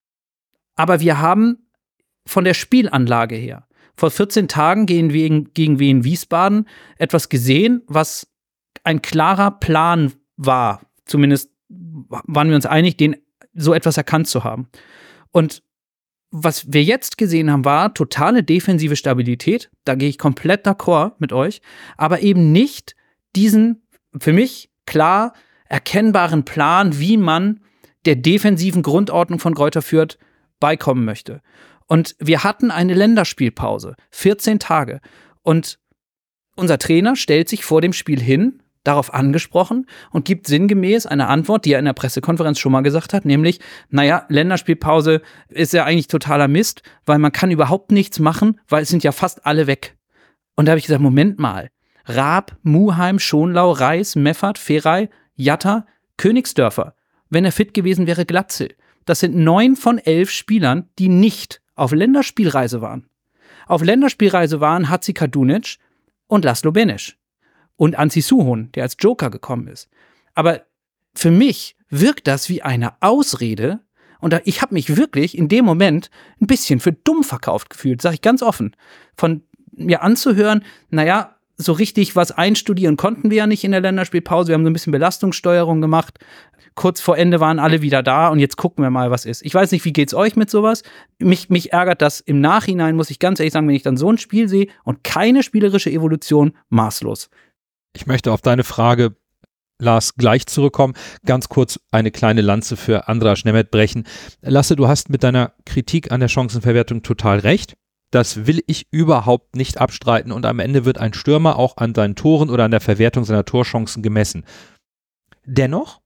aber wir haben von der Spielanlage her vor 14 Tagen gegen Wien Wiesbaden etwas gesehen, was ein klarer Plan war. Zumindest waren wir uns einig, so etwas erkannt zu haben. Und was wir jetzt gesehen haben, war totale defensive Stabilität. Da gehe ich komplett d'accord mit euch. Aber eben nicht diesen, für mich klar erkennbaren Plan, wie man der defensiven Grundordnung von Greuther Fürth beikommen möchte. Und wir hatten eine Länderspielpause, 14 Tage. Und unser Trainer stellt sich vor dem Spiel hin, darauf angesprochen und gibt sinngemäß eine Antwort, die er in der Pressekonferenz schon mal gesagt hat, nämlich, naja, Länderspielpause ist ja eigentlich totaler Mist, weil man kann überhaupt nichts machen, weil es sind ja fast alle weg. Und da habe ich gesagt, Moment mal, Raab, Muheim, Schonlau, Reis, Meffert, Feray, Jatta, Königsdörfer. Wenn er fit gewesen wäre, Glatzel. Das sind 9 von 11 Spielern, die nicht auf Länderspielreise waren. Auf Länderspielreise waren Hatzi Kadunic und Laszlo Benesch. Und Anzi Suhon, der als Joker gekommen ist. Aber für mich wirkt das wie eine Ausrede. Und ich habe mich wirklich in dem Moment ein bisschen für dumm verkauft gefühlt, sage ich ganz offen. Von mir anzuhören, naja, so richtig was einstudieren konnten wir ja nicht in der Länderspielpause. Wir haben so ein bisschen Belastungssteuerung gemacht. Kurz vor Ende waren alle wieder da und jetzt gucken wir mal, was ist. Ich weiß nicht, wie geht's euch mit sowas? Mich ärgert das im Nachhinein, muss ich ganz ehrlich sagen, wenn ich dann so ein Spiel sehe und keine spielerische Evolution, maßlos. Ich möchte auf deine Frage, Lars, gleich zurückkommen. Ganz kurz eine kleine Lanze für Andras Nemeth brechen. Lasse, du hast mit deiner Kritik an der Chancenverwertung total recht. Das will ich überhaupt nicht abstreiten und am Ende wird ein Stürmer auch an seinen Toren oder an der Verwertung seiner Torchancen gemessen. Dennoch,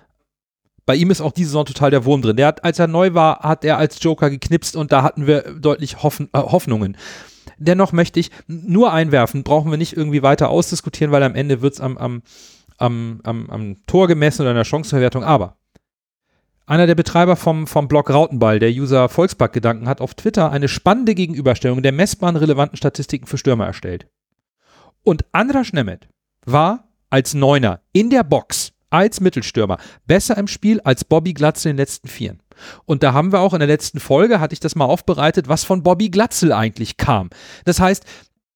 bei ihm ist auch diese Saison total der Wurm drin. Der hat, als er neu war, hat er als Joker geknipst und da hatten wir deutlich Hoffnungen. Dennoch möchte ich nur einwerfen, brauchen wir nicht irgendwie weiter ausdiskutieren, weil am Ende wird es am Tor gemessen oder an der Chancenverwertung. Aber einer der Betreiber vom Blog Rautenball, der User Volksparkgedanken, hat auf Twitter eine spannende Gegenüberstellung der messbaren relevanten Statistiken für Stürmer erstellt. Und Andras Nemeth war als Neuner in der Box, als Mittelstürmer, besser im Spiel als Bobby Glatzel in den letzten 4. Und da haben wir auch in der letzten Folge, hatte ich das mal aufbereitet, was von Bobby Glatzel eigentlich kam. Das heißt,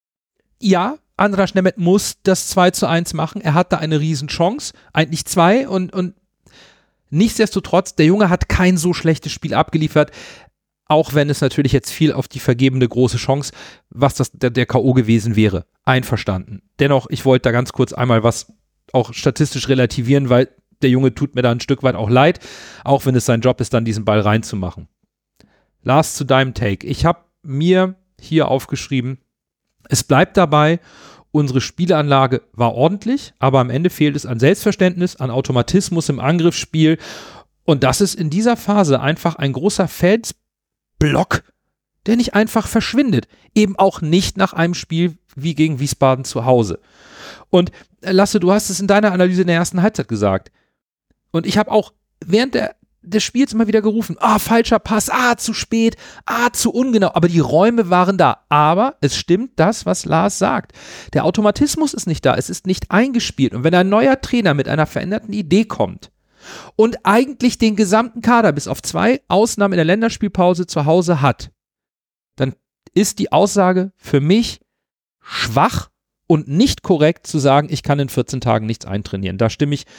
ja, Andras Nemeth muss das 2:1 machen. Er hat da eine Riesenchance, eigentlich 2 und nichtsdestotrotz, der Junge hat kein so schlechtes Spiel abgeliefert, auch wenn es natürlich jetzt viel auf die vergebene große Chance, was der K.O. gewesen wäre, einverstanden. Dennoch, ich wollte da ganz kurz einmal was auch statistisch relativieren, weil der Junge tut mir da ein Stück weit auch leid, auch wenn es sein Job ist, dann diesen Ball reinzumachen. Lars, zu deinem Take. Ich habe mir hier aufgeschrieben, es bleibt dabei, unsere Spielanlage war ordentlich, aber am Ende fehlt es an Selbstverständnis, an Automatismus im Angriffsspiel und das ist in dieser Phase einfach ein großer Felsblock, der nicht einfach verschwindet. Eben auch nicht nach einem Spiel wie gegen Wiesbaden zu Hause. Und Lasse, du hast es in deiner Analyse in der ersten Halbzeit gesagt. Und ich habe auch während des Spiels immer wieder gerufen, falscher Pass, zu spät, zu ungenau. Aber die Räume waren da. Aber es stimmt das, was Lars sagt. Der Automatismus ist nicht da, es ist nicht eingespielt. Und wenn ein neuer Trainer mit einer veränderten Idee kommt und eigentlich den gesamten Kader bis auf 2 Ausnahmen in der Länderspielpause zu Hause hat, dann ist die Aussage für mich schwach und nicht korrekt zu sagen, ich kann in 14 Tagen nichts eintrainieren. Da stimme ich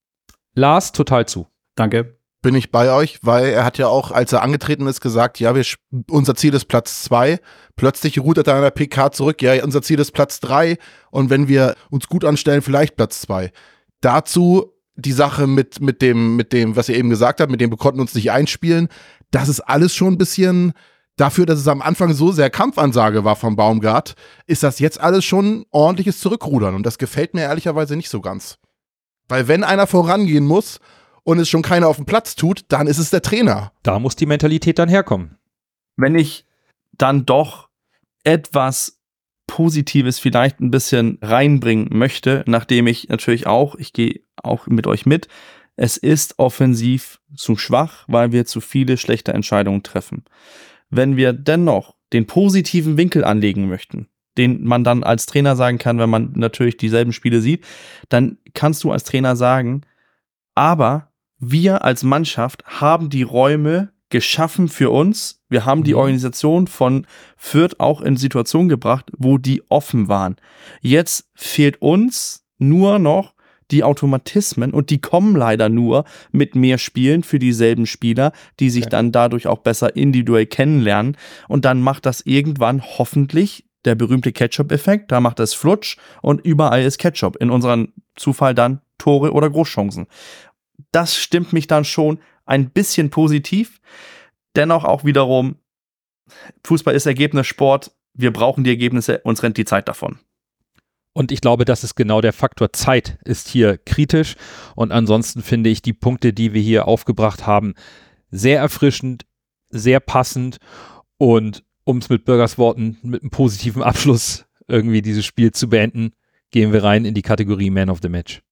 Lars total zu. Danke. Bin ich bei euch, weil er hat ja auch, als er angetreten ist, gesagt, ja, unser Ziel ist Platz 2. Plötzlich rudert er an der PK zurück, ja, unser Ziel ist Platz 3 und wenn wir uns gut anstellen, vielleicht Platz 2. Dazu die Sache mit dem, was ihr eben gesagt habt, mit dem wir konnten uns nicht einspielen, das ist alles schon ein bisschen, dafür, dass es am Anfang so sehr Kampfansage war von Baumgart, ist das jetzt alles schon ordentliches Zurückrudern und das gefällt mir ehrlicherweise nicht so ganz. Weil wenn einer vorangehen muss und es schon keiner auf dem Platz tut, dann ist es der Trainer. Da muss die Mentalität dann herkommen. Wenn ich dann doch etwas Positives vielleicht ein bisschen reinbringen möchte, nachdem ich natürlich ich gehe auch mit euch mit, es ist offensiv zu schwach, weil wir zu viele schlechte Entscheidungen treffen. Wenn wir dennoch den positiven Winkel anlegen möchten, den man dann als Trainer sagen kann, wenn man natürlich dieselben Spiele sieht, dann kannst du als Trainer sagen, aber wir als Mannschaft haben die Räume geschaffen für uns. Wir haben die Organisation von Fürth auch in Situationen gebracht, wo die offen waren. Jetzt fehlt uns nur noch die Automatismen und die kommen leider nur mit mehr Spielen für dieselben Spieler, die sich dann dadurch auch besser individuell kennenlernen und dann macht das irgendwann hoffentlich der berühmte Ketchup-Effekt, da macht es Flutsch und überall ist Ketchup, in unserem Zufall dann Tore oder Großchancen. Das stimmt mich dann schon ein bisschen positiv, dennoch auch wiederum, Fußball ist Ergebnissport, wir brauchen die Ergebnisse, uns rennt die Zeit davon. Und ich glaube, das ist genau der Faktor Zeit ist hier kritisch und ansonsten finde ich die Punkte, die wir hier aufgebracht haben, sehr erfrischend, sehr passend und um es mit Bürgers Worten, mit einem positiven Abschluss irgendwie dieses Spiel zu beenden, gehen wir rein in die Kategorie Man of the Match.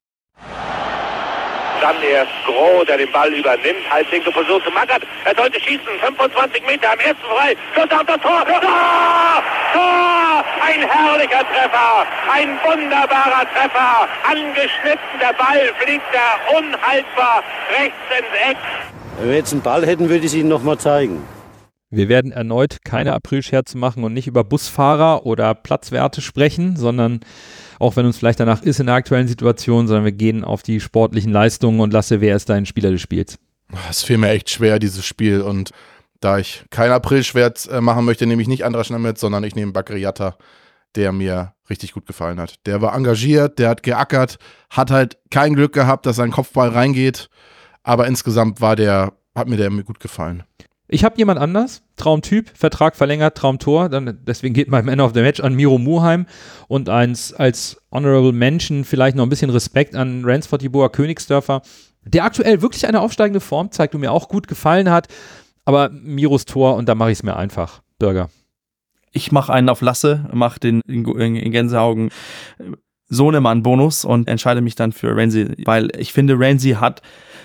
Dann erst Groh, der den Ball übernimmt, Halbwinkel versucht zu Magath, er sollte schießen, 25 Meter am ersten frei, Schuss auf das Tor, Tor! Tor! Ein herrlicher Treffer, ein wunderbarer Treffer, angeschnitten, der Ball fliegt da unhaltbar rechts ins Eck. Wenn wir jetzt einen Ball hätten, würde ich es Ihnen nochmal zeigen. Wir werden erneut keine Aprilscherze machen und nicht über Busfahrer oder Platzwerte sprechen, sondern auch wenn uns vielleicht danach ist in der aktuellen Situation, sondern wir gehen auf die sportlichen Leistungen und Lasse, wer ist dein Spieler des Spiels? Es fiel mir echt schwer, dieses Spiel, und da ich kein Aprilschwert machen möchte, nehme ich nicht Andras mit, sondern ich nehme Bakary Jatta, der mir richtig gut gefallen hat. Der war engagiert, der hat geackert, hat halt kein Glück gehabt, dass sein Kopfball reingeht, aber insgesamt hat mir gut gefallen. Ich habe jemand anders, Traumtyp, Vertrag verlängert, Traumtor, deswegen geht mein Man of the Match an Miro Muheim und als Honorable Mention vielleicht noch ein bisschen Respekt an Ransford Yeboah Königsdörfer, der aktuell wirklich eine aufsteigende Form zeigt und mir auch gut gefallen hat, aber Miros Tor und da mache ich es mir einfach. Bürger. Ich mache einen auf Lasse, mache den in Gänseaugen Sohnemann-Bonus und entscheide mich dann für Renzi, weil ich finde, Renzi hat,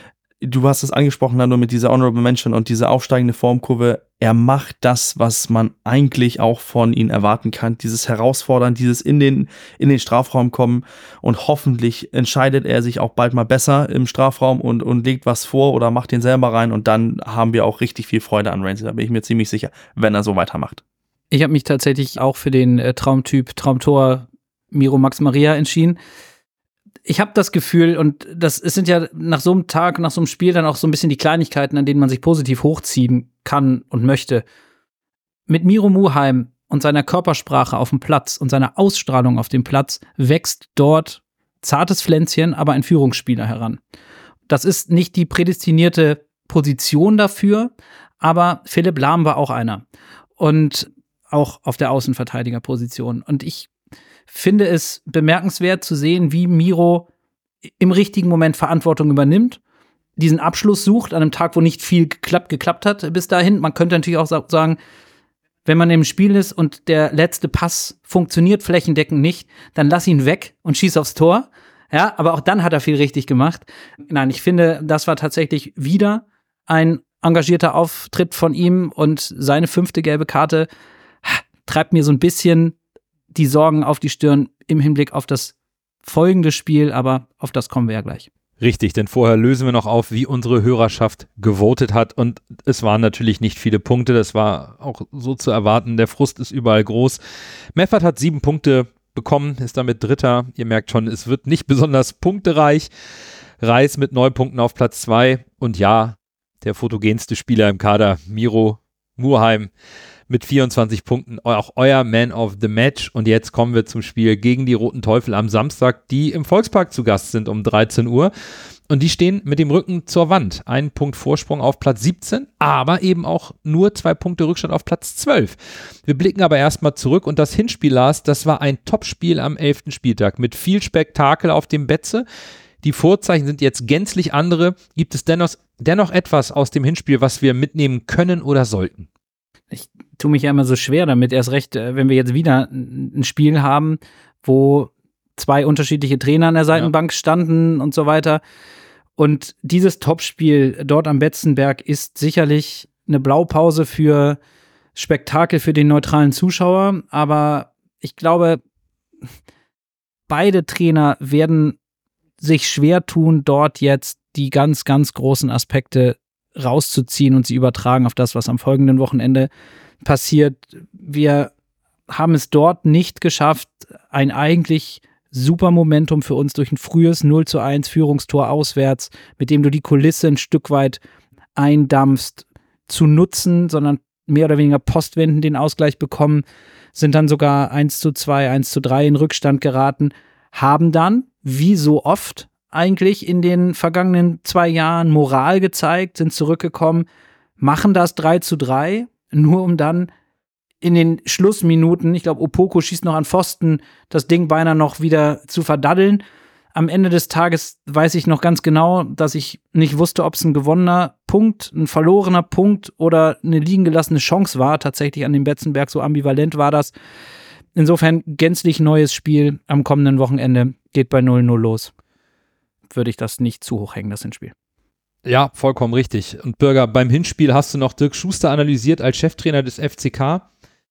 du hast es angesprochen, nur mit dieser Honorable Mention und dieser aufsteigende Formkurve, er macht das, was man eigentlich auch von ihm erwarten kann. Dieses Herausfordern, dieses in den Strafraum kommen und hoffentlich entscheidet er sich auch bald mal besser im Strafraum und legt was vor oder macht den selber rein und dann haben wir auch richtig viel Freude an Renzi. Da bin ich mir ziemlich sicher, wenn er so weitermacht. Ich habe mich tatsächlich auch für den Traumtor Miro Max Maria entschieden. Ich habe das Gefühl, und es sind ja nach so einem Tag, nach so einem Spiel dann auch so ein bisschen die Kleinigkeiten, an denen man sich positiv hochziehen kann und möchte. Mit Miro Muheim und seiner Körpersprache auf dem Platz und seiner Ausstrahlung auf dem Platz wächst dort zartes Pflänzchen, aber ein Führungsspieler heran. Das ist nicht die prädestinierte Position dafür, aber Philipp Lahm war auch einer. Und auch auf der Außenverteidigerposition. Und ich finde es bemerkenswert zu sehen, wie Miro im richtigen Moment Verantwortung übernimmt, diesen Abschluss sucht an einem Tag, wo nicht viel geklappt hat bis dahin. Man könnte natürlich auch sagen, wenn man im Spiel ist und der letzte Pass funktioniert flächendeckend nicht, dann lass ihn weg und schieß aufs Tor. Ja, aber auch dann hat er viel richtig gemacht. Nein, ich finde, das war tatsächlich wieder ein engagierter Auftritt von ihm und seine 5. gelbe Karte treibt mir so ein bisschen die Sorgen auf die Stirn im Hinblick auf das folgende Spiel, aber auf das kommen wir ja gleich. Richtig, denn vorher lösen wir noch auf, wie unsere Hörerschaft gewotet hat und es waren natürlich nicht viele Punkte, das war auch so zu erwarten, der Frust ist überall groß. Meffert hat 7 Punkte bekommen, ist damit Dritter, ihr merkt schon, es wird nicht besonders punktereich. Reis mit 9 Punkten auf Platz 2 und ja, der fotogenste Spieler im Kader, Miro Muheim, mit 24 Punkten, auch euer Man of the Match. Und jetzt kommen wir zum Spiel gegen die Roten Teufel am Samstag, die im Volkspark zu Gast sind um 13 Uhr. Und die stehen mit dem Rücken zur Wand. 1 Punkt Vorsprung auf Platz 17, aber eben auch nur 2 Punkte Rückstand auf Platz 12. Wir blicken aber erstmal zurück und das Hinspiel, Lars, das war ein Topspiel am 11. Spieltag mit viel Spektakel auf dem Betze. Die Vorzeichen sind jetzt gänzlich andere. Gibt es dennoch etwas aus dem Hinspiel, was wir mitnehmen können oder sollten? Ich tue mich ja immer so schwer damit, erst recht, wenn wir jetzt wieder ein Spiel haben, wo 2 unterschiedliche Trainer an der Seitenbank standen und so weiter. Und dieses Topspiel dort am Betzenberg ist sicherlich eine Blaupause für Spektakel für den neutralen Zuschauer. Aber ich glaube, beide Trainer werden sich schwer tun, dort jetzt die ganz, ganz großen Aspekte rauszuziehen und sie übertragen auf das, was am folgenden Wochenende passiert. Wir haben es dort nicht geschafft, ein eigentlich super Momentum für uns durch ein frühes 0:1 Führungstor auswärts, mit dem du die Kulisse ein Stück weit eindampfst, zu nutzen, sondern mehr oder weniger postwendend den Ausgleich bekommen, sind dann sogar 1:2, 1:3 in Rückstand geraten, haben dann, wie so oft eigentlich in den vergangenen 2 Jahren, Moral gezeigt, sind zurückgekommen, machen das 3:3, nur um dann in den Schlussminuten, ich glaube, Opoku schießt noch an Pfosten, das Ding beinahe noch wieder zu verdaddeln. Am Ende des Tages weiß ich noch ganz genau, dass ich nicht wusste, ob es ein gewonnener Punkt, ein verlorener Punkt oder eine liegen gelassene Chance war. Tatsächlich an dem Betzenberg, so ambivalent war das. Insofern gänzlich neues Spiel am kommenden Wochenende, geht bei 0:0 los. Würde ich das nicht zu hoch hängen, das Hinspiel. Ja, vollkommen richtig. Und Bürger, beim Hinspiel hast du noch Dirk Schuster analysiert als Cheftrainer des FCK.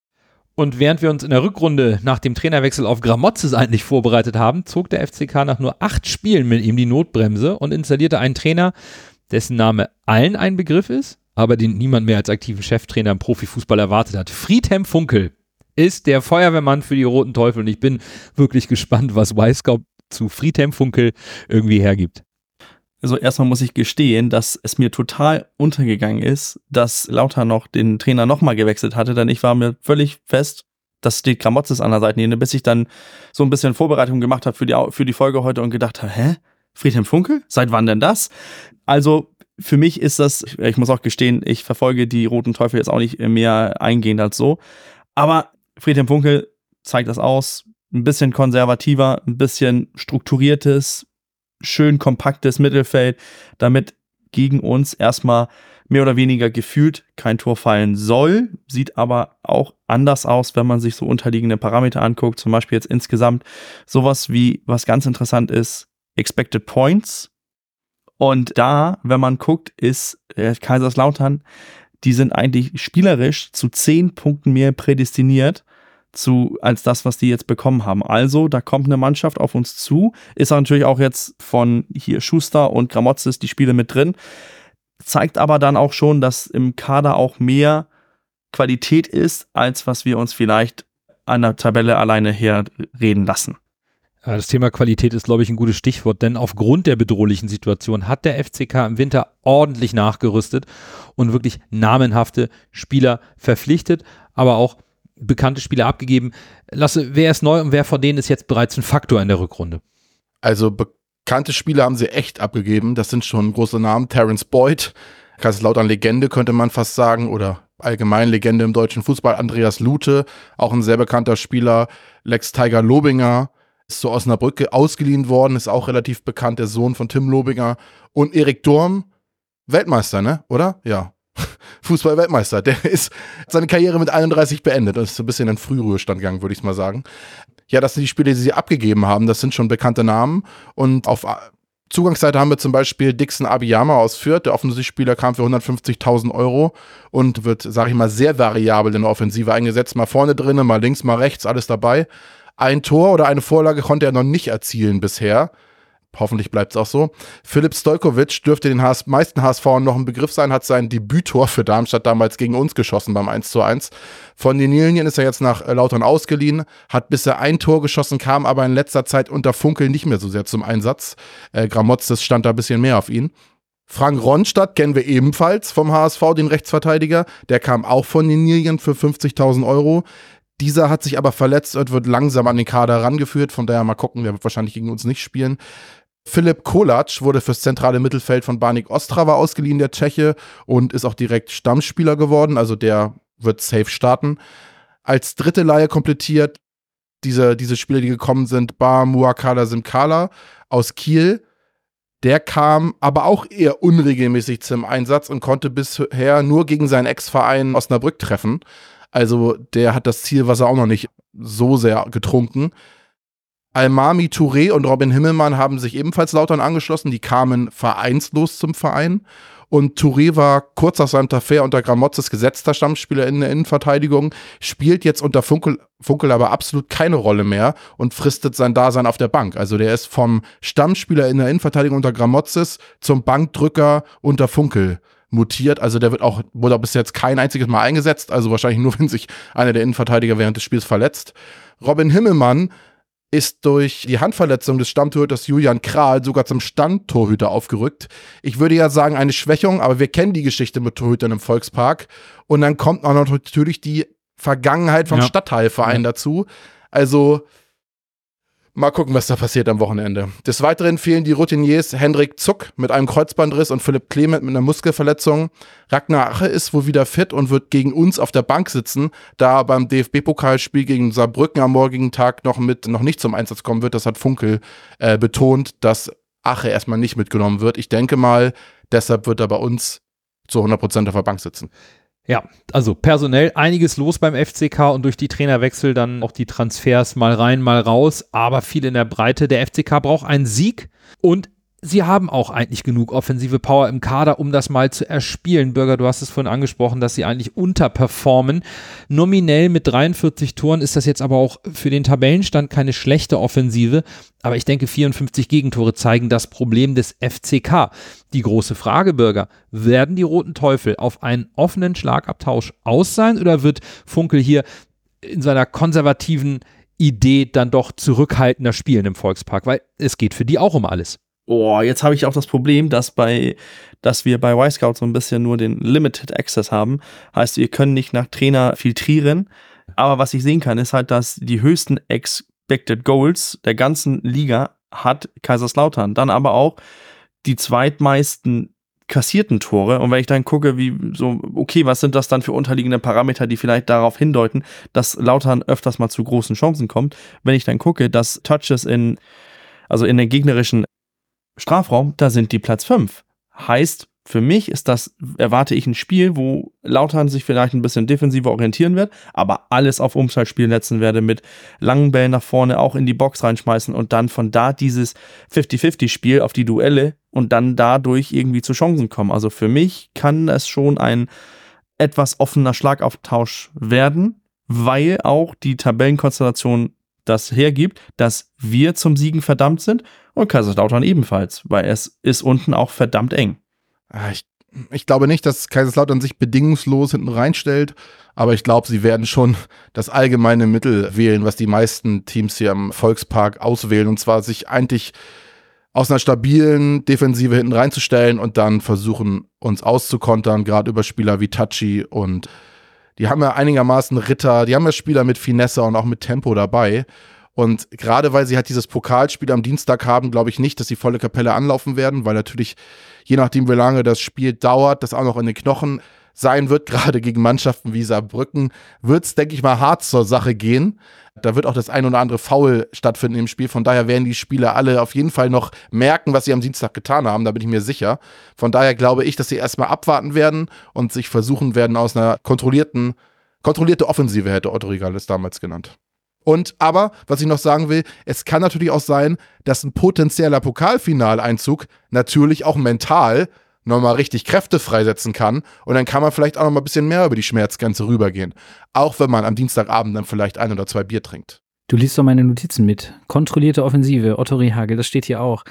Und während wir uns in der Rückrunde nach dem Trainerwechsel auf Gramotzes eigentlich vorbereitet haben, zog der FCK nach nur 8 Spielen mit ihm die Notbremse und installierte einen Trainer, dessen Name allen ein Begriff ist, aber den niemand mehr als aktiven Cheftrainer im Profifußball erwartet hat. Friedhelm Funkel ist der Feuerwehrmann für die Roten Teufel und ich bin wirklich gespannt, was Wiescout zu Friedhelm Funkel irgendwie hergibt. Also erstmal muss ich gestehen, dass es mir total untergegangen ist, dass Lautern noch den Trainer nochmal gewechselt hatte, denn ich war mir völlig fest, das steht Gramotzes an der Seitenlinie, bis ich dann so ein bisschen Vorbereitung gemacht habe für die Folge heute und gedacht habe, hä? Friedhelm Funkel? Seit wann denn das? Also für mich ist das, ich muss auch gestehen, ich verfolge die Roten Teufel jetzt auch nicht mehr eingehend als so, aber Friedhelm Funkel zeigt das aus, ein bisschen konservativer, ein bisschen strukturiertes, schön kompaktes Mittelfeld, damit gegen uns erstmal mehr oder weniger gefühlt kein Tor fallen soll, sieht aber auch anders aus, wenn man sich so unterliegende Parameter anguckt, zum Beispiel jetzt insgesamt sowas wie, was ganz interessant ist, Expected Points. Und da, wenn man guckt, ist Kaiserslautern, die sind eigentlich spielerisch zu 10 Punkten mehr prädestiniert als das, was die jetzt bekommen haben. Also, da kommt eine Mannschaft auf uns zu, ist natürlich auch jetzt von hier Schuster und Gramotzes die Spiele mit drin, zeigt aber dann auch schon, dass im Kader auch mehr Qualität ist, als was wir uns vielleicht an der Tabelle alleine herreden lassen. Das Thema Qualität ist, glaube ich, ein gutes Stichwort, denn aufgrund der bedrohlichen Situation hat der FCK im Winter ordentlich nachgerüstet und wirklich namenhafte Spieler verpflichtet, aber auch bekannte Spieler abgegeben. Lasse, wer ist neu und wer von denen ist jetzt bereits ein Faktor in der Rückrunde? Also bekannte Spieler haben sie echt abgegeben. Das sind schon große Namen. Terence Boyd, Kaiserslautern Legende könnte man fast sagen, oder allgemein Legende im deutschen Fußball. Andreas Lute, auch ein sehr bekannter Spieler. Lex Tiger Lobinger ist zu Osnabrück ausgeliehen worden, ist auch relativ bekannt, der Sohn von Tim Lobinger. Und Erik Durm, Weltmeister, ne? Oder? Ja. Fußball-Weltmeister. Der hat seine Karriere mit 31 beendet. Das ist so ein bisschen ein Frühruhestand gegangen, würde ich mal sagen. Ja, das sind die Spiele, die sie abgegeben haben. Das sind schon bekannte Namen. Und auf Zugangsseite haben wir zum Beispiel Dixon Abiyama aus Fürth. Der Offensivspieler kam für 150.000 € und wird, sage ich mal, sehr variabel in der Offensive eingesetzt. Mal vorne drin, mal links, mal rechts, alles dabei. Ein Tor oder eine Vorlage konnte er noch nicht erzielen bisher. Hoffentlich bleibt es auch so. Filip Stojkovic dürfte den meisten HSVern noch ein Begriff sein, hat sein Debüttor für Darmstadt damals gegen uns geschossen beim 1:1. Von den Nilien ist er jetzt nach Lautern ausgeliehen, hat bisher ein Tor geschossen, kam aber in letzter Zeit unter Funkel nicht mehr so sehr zum Einsatz. Gramotzes stand da ein bisschen mehr auf ihn. Frank Ronstadt kennen wir ebenfalls vom HSV, den Rechtsverteidiger. Der kam auch von den Nilien für 50.000 €. Dieser hat sich aber verletzt und wird langsam an den Kader rangeführt. Von daher mal gucken, der wird wahrscheinlich gegen uns nicht spielen. Filip Kolac wurde fürs zentrale Mittelfeld von Baník Ostrava ausgeliehen, der Tscheche, und ist auch direkt Stammspieler geworden. Also der wird safe starten. Als dritte Leihe komplettiert diese Spieler, die gekommen sind, Muakala Simkala aus Kiel. Der kam aber auch eher unregelmäßig zum Einsatz und konnte bisher nur gegen seinen Ex-Verein Osnabrück treffen. Also der hat das Zielwasser auch noch nicht so sehr getrunken. Almami Touré und Robin Himmelmann haben sich ebenfalls Lautern angeschlossen. Die kamen vereinslos zum Verein. Und Touré war kurz nach seinem Transfer unter Gramotzes gesetzter Stammspieler in der Innenverteidigung, spielt jetzt unter Funkel aber absolut keine Rolle mehr und fristet sein Dasein auf der Bank. Also der ist vom Stammspieler in der Innenverteidigung unter Gramotzes zum Bankdrücker unter Funkel mutiert. Also der wurde auch bis jetzt kein einziges Mal eingesetzt, also wahrscheinlich nur, wenn sich einer der Innenverteidiger während des Spiels verletzt. Robin Himmelmann ist durch die Handverletzung des Stammtorhüters Julian Kral sogar zum Stammtorhüter aufgerückt. Ich würde ja sagen, eine Schwächung, aber wir kennen die Geschichte mit Torhütern im Volkspark. Und dann kommt auch noch natürlich die Vergangenheit vom Stadtteilverein dazu. Also mal gucken, was da passiert am Wochenende. Des Weiteren fehlen die Routiniers Hendrik Zuck mit einem Kreuzbandriss und Philipp Clement mit einer Muskelverletzung. Ragnar Ache ist wohl wieder fit und wird gegen uns auf der Bank sitzen, da er beim DFB-Pokalspiel gegen Saarbrücken am morgigen Tag noch nicht zum Einsatz kommen wird. Das hat Funkel betont, dass Ache erstmal nicht mitgenommen wird. Ich denke mal, deshalb wird er bei uns zu 100% auf der Bank sitzen. Ja, also personell einiges los beim FCK und durch die Trainerwechsel dann auch die Transfers mal rein, mal raus, aber viel in der Breite. Der FCK braucht einen Sieg und sie haben auch eigentlich genug offensive Power im Kader, um das mal zu erspielen. Bürger, du hast es vorhin angesprochen, dass sie eigentlich unterperformen. Nominell mit 43 Toren ist das jetzt aber auch für den Tabellenstand keine schlechte Offensive. Aber ich denke, 54 Gegentore zeigen das Problem des FCK. Die große Frage, Bürger, werden die Roten Teufel auf einen offenen Schlagabtausch aus sein oder wird Funkel hier in seiner konservativen Idee dann doch zurückhaltender spielen im Volkspark? Weil es geht für die auch um alles. Jetzt habe ich auch das Problem, dass wir bei Y-Scout so ein bisschen nur den Limited Access haben. Heißt, wir können nicht nach Trainer filtrieren. Aber was ich sehen kann, ist halt, dass die höchsten Expected Goals der ganzen Liga hat Kaiserslautern. Dann aber auch die zweitmeisten kassierten Tore. Und wenn ich dann gucke, was sind das dann für unterliegende Parameter, die vielleicht darauf hindeuten, dass Lautern öfters mal zu großen Chancen kommt. Wenn ich dann gucke, dass Touches in den gegnerischen Strafraum, da sind die Platz 5. Heißt, für mich erwarte ich ein Spiel, wo Lautern sich vielleicht ein bisschen defensiver orientieren wird, aber alles auf Umschaltspiel setzen werde, mit langen Bällen nach vorne auch in die Box reinschmeißen und dann von da dieses 50-50-Spiel auf die Duelle und dann dadurch irgendwie zu Chancen kommen. Also für mich kann es schon ein etwas offener Schlagabtausch werden, weil auch die Tabellenkonstellation das hergibt, dass wir zum Siegen verdammt sind und Kaiserslautern ebenfalls, weil es ist unten auch verdammt eng. Ich glaube nicht, dass Kaiserslautern sich bedingungslos hinten reinstellt, aber ich glaube, sie werden schon das allgemeine Mittel wählen, was die meisten Teams hier im Volkspark auswählen, und zwar sich eigentlich aus einer stabilen Defensive hinten reinzustellen und dann versuchen, uns auszukontern, gerade über Spieler wie Tachi, und die haben ja einigermaßen Ritter, die haben ja Spieler mit Finesse und auch mit Tempo dabei. Und gerade weil sie halt dieses Pokalspiel am Dienstag haben, glaube ich nicht, dass sie volle Kapelle anlaufen werden, weil natürlich, je nachdem wie lange das Spiel dauert, das auch noch in den Knochen sein wird, gerade gegen Mannschaften wie Saarbrücken, wird es, denke ich mal, hart zur Sache gehen. Da wird auch das ein oder andere Foul stattfinden im Spiel. Von daher werden die Spieler alle auf jeden Fall noch merken, was sie am Dienstag getan haben. Da bin ich mir sicher. Von daher glaube ich, dass sie erstmal abwarten werden und sich versuchen werden, aus einer kontrollierte Offensive, hätte Otto Regal es damals genannt. Aber, was ich noch sagen will, es kann natürlich auch sein, dass ein potenzieller Pokalfinaleinzug natürlich auch mental nochmal richtig Kräfte freisetzen kann, und dann kann man vielleicht auch noch mal ein bisschen mehr über die Schmerzgrenze rübergehen. Auch wenn man am Dienstagabend dann vielleicht 1 oder 2 Bier trinkt. Du liest doch meine Notizen mit. Kontrollierte Offensive, Otto Rehhagel, das steht hier auch.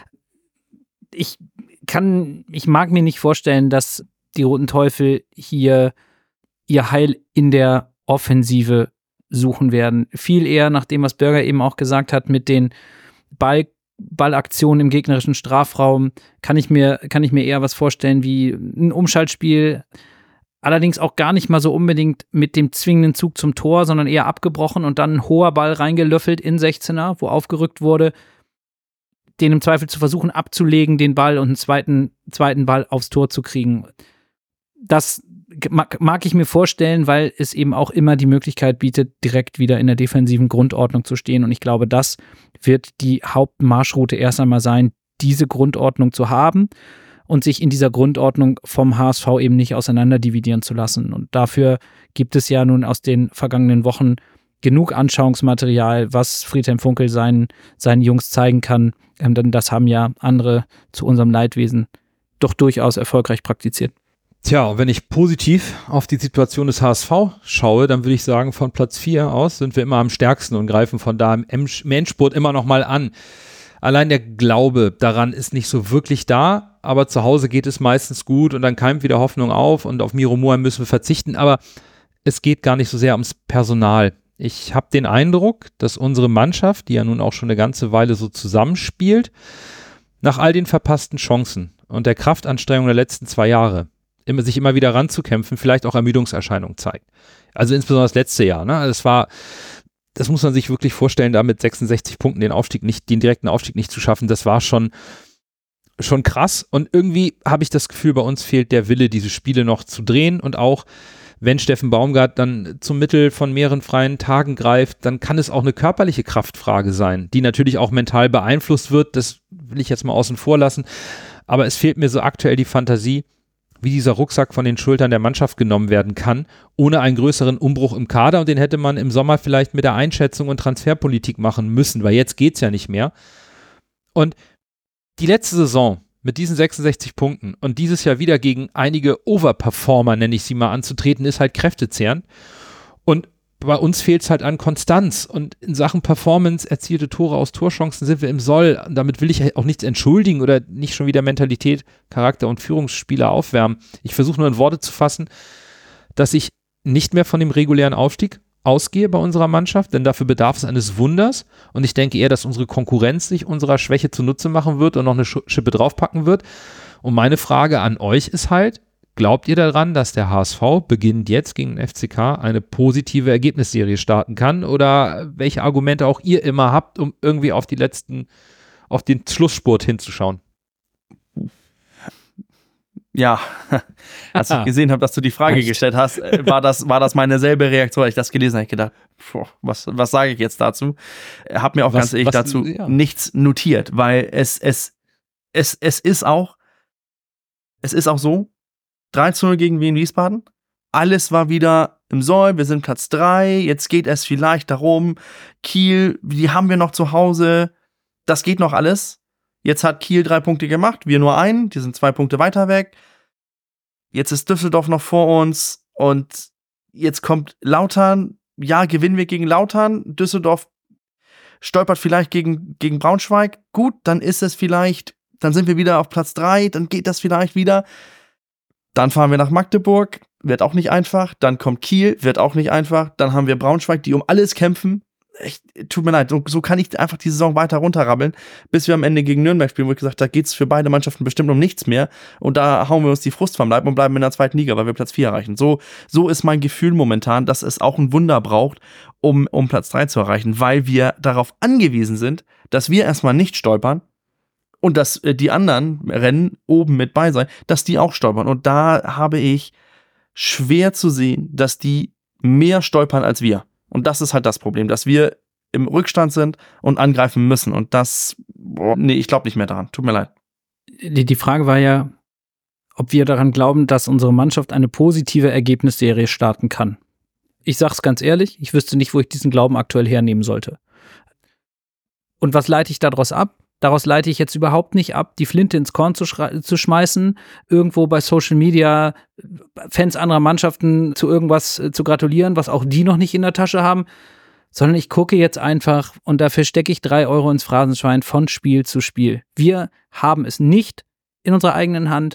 Ich mag mir nicht vorstellen, dass die Roten Teufel hier ihr Heil in der Offensive suchen werden. Viel eher nach dem, was Bürger eben auch gesagt hat, mit den Ballaktionen im gegnerischen Strafraum, kann ich mir eher was vorstellen wie ein Umschaltspiel, allerdings auch gar nicht mal so unbedingt mit dem zwingenden Zug zum Tor, sondern eher abgebrochen und dann ein hoher Ball reingelöffelt in 16er, wo aufgerückt wurde, den im Zweifel zu versuchen abzulegen, den Ball, und einen zweiten Ball aufs Tor zu kriegen. Das mag ich mir vorstellen, weil es eben auch immer die Möglichkeit bietet, direkt wieder in der defensiven Grundordnung zu stehen. Und ich glaube, das wird die Hauptmarschroute erst einmal sein, diese Grundordnung zu haben und sich in dieser Grundordnung vom HSV eben nicht auseinanderdividieren zu lassen. Und dafür gibt es ja nun aus den vergangenen Wochen genug Anschauungsmaterial, was Friedhelm Funkel seinen Jungs zeigen kann. Denn das haben ja andere zu unserem Leidwesen doch durchaus erfolgreich praktiziert. Tja, und wenn ich positiv auf die Situation des HSV schaue, dann würde ich sagen, von Platz 4 aus sind wir immer am stärksten und greifen von da im Endspurt immer noch mal an. Allein der Glaube daran ist nicht so wirklich da, aber zu Hause geht es meistens gut und dann keimt wieder Hoffnung auf und auf Miro Moa müssen wir verzichten, aber es geht gar nicht so sehr ums Personal. Ich habe den Eindruck, dass unsere Mannschaft, die ja nun auch schon eine ganze Weile so zusammenspielt, nach all den verpassten Chancen und der Kraftanstrengung der letzten 2 Jahre sich immer wieder ranzukämpfen, vielleicht auch Ermüdungserscheinungen zeigt. Also insbesondere das letzte Jahr. Ne? Das muss man sich wirklich vorstellen, da mit 66 Punkten den direkten Aufstieg nicht zu schaffen, das war schon krass. Und irgendwie habe ich das Gefühl, bei uns fehlt der Wille, diese Spiele noch zu drehen. Und auch wenn Steffen Baumgart dann zum Mittel von mehreren freien Tagen greift, dann kann es auch eine körperliche Kraftfrage sein, die natürlich auch mental beeinflusst wird. Das will ich jetzt mal außen vor lassen. Aber es fehlt mir so aktuell die Fantasie, wie dieser Rucksack von den Schultern der Mannschaft genommen werden kann, ohne einen größeren Umbruch im Kader. Und den hätte man im Sommer vielleicht mit der Einschätzung und Transferpolitik machen müssen, weil jetzt geht's ja nicht mehr. Und die letzte Saison mit diesen 66 Punkten und dieses Jahr wieder gegen einige Overperformer, nenne ich sie mal, anzutreten, ist halt kräftezehrend. Und bei uns fehlt es halt an Konstanz und in Sachen Performance, erzielte Tore aus Torchancen sind wir im Soll. Damit will ich auch nichts entschuldigen oder nicht schon wieder Mentalität, Charakter und Führungsspieler aufwärmen. Ich versuche nur in Worte zu fassen, dass ich nicht mehr von dem regulären Aufstieg ausgehe bei unserer Mannschaft, denn dafür bedarf es eines Wunders und ich denke eher, dass unsere Konkurrenz sich unserer Schwäche zunutze machen wird und noch eine Schippe draufpacken wird. Und meine Frage an euch ist halt, glaubt ihr daran, dass der HSV beginnend jetzt gegen den FCK eine positive Ergebnisserie starten kann? Oder welche Argumente auch ihr immer habt, um irgendwie auf den Schlussspurt hinzuschauen? Ja, als ich gesehen habe, dass du die Frage gestellt hast, war das meine selbe Reaktion, als ich das gelesen habe. Ich gedacht, was sage ich jetzt dazu? Habe mir auch ganz ehrlich dazu nichts notiert, weil es ist auch so, 3-0 gegen Wien Wiesbaden. Alles war wieder im Soll, wir sind Platz 3, jetzt geht es vielleicht darum, Kiel, die haben wir noch zu Hause, das geht noch alles. Jetzt hat Kiel 3 Punkte gemacht, wir nur einen, die sind 2 Punkte weiter weg. Jetzt ist Düsseldorf noch vor uns und jetzt kommt Lautern, ja, gewinnen wir gegen Lautern, Düsseldorf stolpert vielleicht gegen Braunschweig, gut, dann ist es vielleicht, dann sind wir wieder auf Platz 3, dann geht das vielleicht wieder. Dann fahren wir nach Magdeburg, wird auch nicht einfach. Dann kommt Kiel, wird auch nicht einfach. Dann haben wir Braunschweig, die um alles kämpfen. Tut mir leid, so kann ich einfach die Saison weiter runterrabbeln, bis wir am Ende gegen Nürnberg spielen, wo ich gesagt habe, da geht's für beide Mannschaften bestimmt um nichts mehr. Und da hauen wir uns die Frust vom Leib und bleiben in der 2. Liga, weil wir Platz 4 erreichen. So ist mein Gefühl momentan, dass es auch ein Wunder braucht, um Platz 3 zu erreichen, weil wir darauf angewiesen sind, dass wir erstmal nicht stolpern, und dass die anderen Rennen oben mit bei sein, dass die auch stolpern. Und da habe ich schwer zu sehen, dass die mehr stolpern als wir. Und das ist halt das Problem, dass wir im Rückstand sind und angreifen müssen. Und ich glaube nicht mehr daran. Tut mir leid. Die Frage war ja, ob wir daran glauben, dass unsere Mannschaft eine positive Ergebnisserie starten kann. Ich sag's ganz ehrlich, ich wüsste nicht, wo ich diesen Glauben aktuell hernehmen sollte. Und was leite ich daraus ab? Daraus leite ich jetzt überhaupt nicht ab, die Flinte ins Korn zu schmeißen, irgendwo bei Social Media Fans anderer Mannschaften zu irgendwas zu gratulieren, was auch die noch nicht in der Tasche haben, sondern ich gucke jetzt einfach und dafür stecke ich 3 Euro ins Phrasenschwein von Spiel zu Spiel. Wir haben es nicht in unserer eigenen Hand,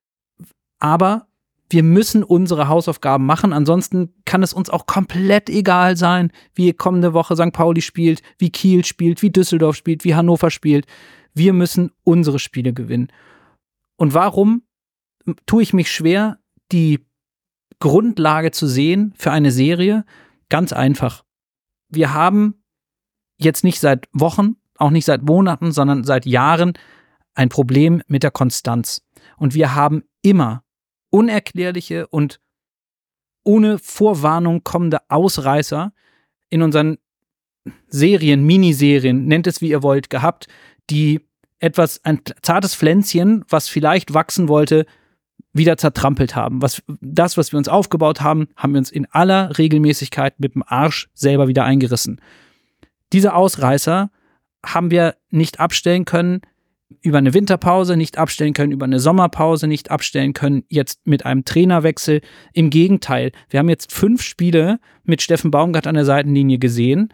aber wir müssen unsere Hausaufgaben machen, ansonsten kann es uns auch komplett egal sein, wie kommende Woche St. Pauli spielt, wie Kiel spielt, wie Düsseldorf spielt, wie Hannover spielt. Wir müssen unsere Spiele gewinnen. Und warum tue ich mich schwer, die Grundlage zu sehen für eine Serie? Ganz einfach. Wir haben jetzt nicht seit Wochen, auch nicht seit Monaten, sondern seit Jahren ein Problem mit der Konstanz. Und wir haben immer unerklärliche und ohne Vorwarnung kommende Ausreißer in unseren Serien, Miniserien, nennt es wie ihr wollt, gehabt, die ein zartes Pflänzchen, was vielleicht wachsen wollte, wieder zertrampelt haben. Was wir uns aufgebaut haben, haben wir uns in aller Regelmäßigkeit mit dem Arsch selber wieder eingerissen. Diese Ausreißer haben wir nicht abstellen können über eine Winterpause, nicht abstellen können über eine Sommerpause, nicht abstellen können jetzt mit einem Trainerwechsel. Im Gegenteil, wir haben jetzt 5 Spiele mit Steffen Baumgart an der Seitenlinie gesehen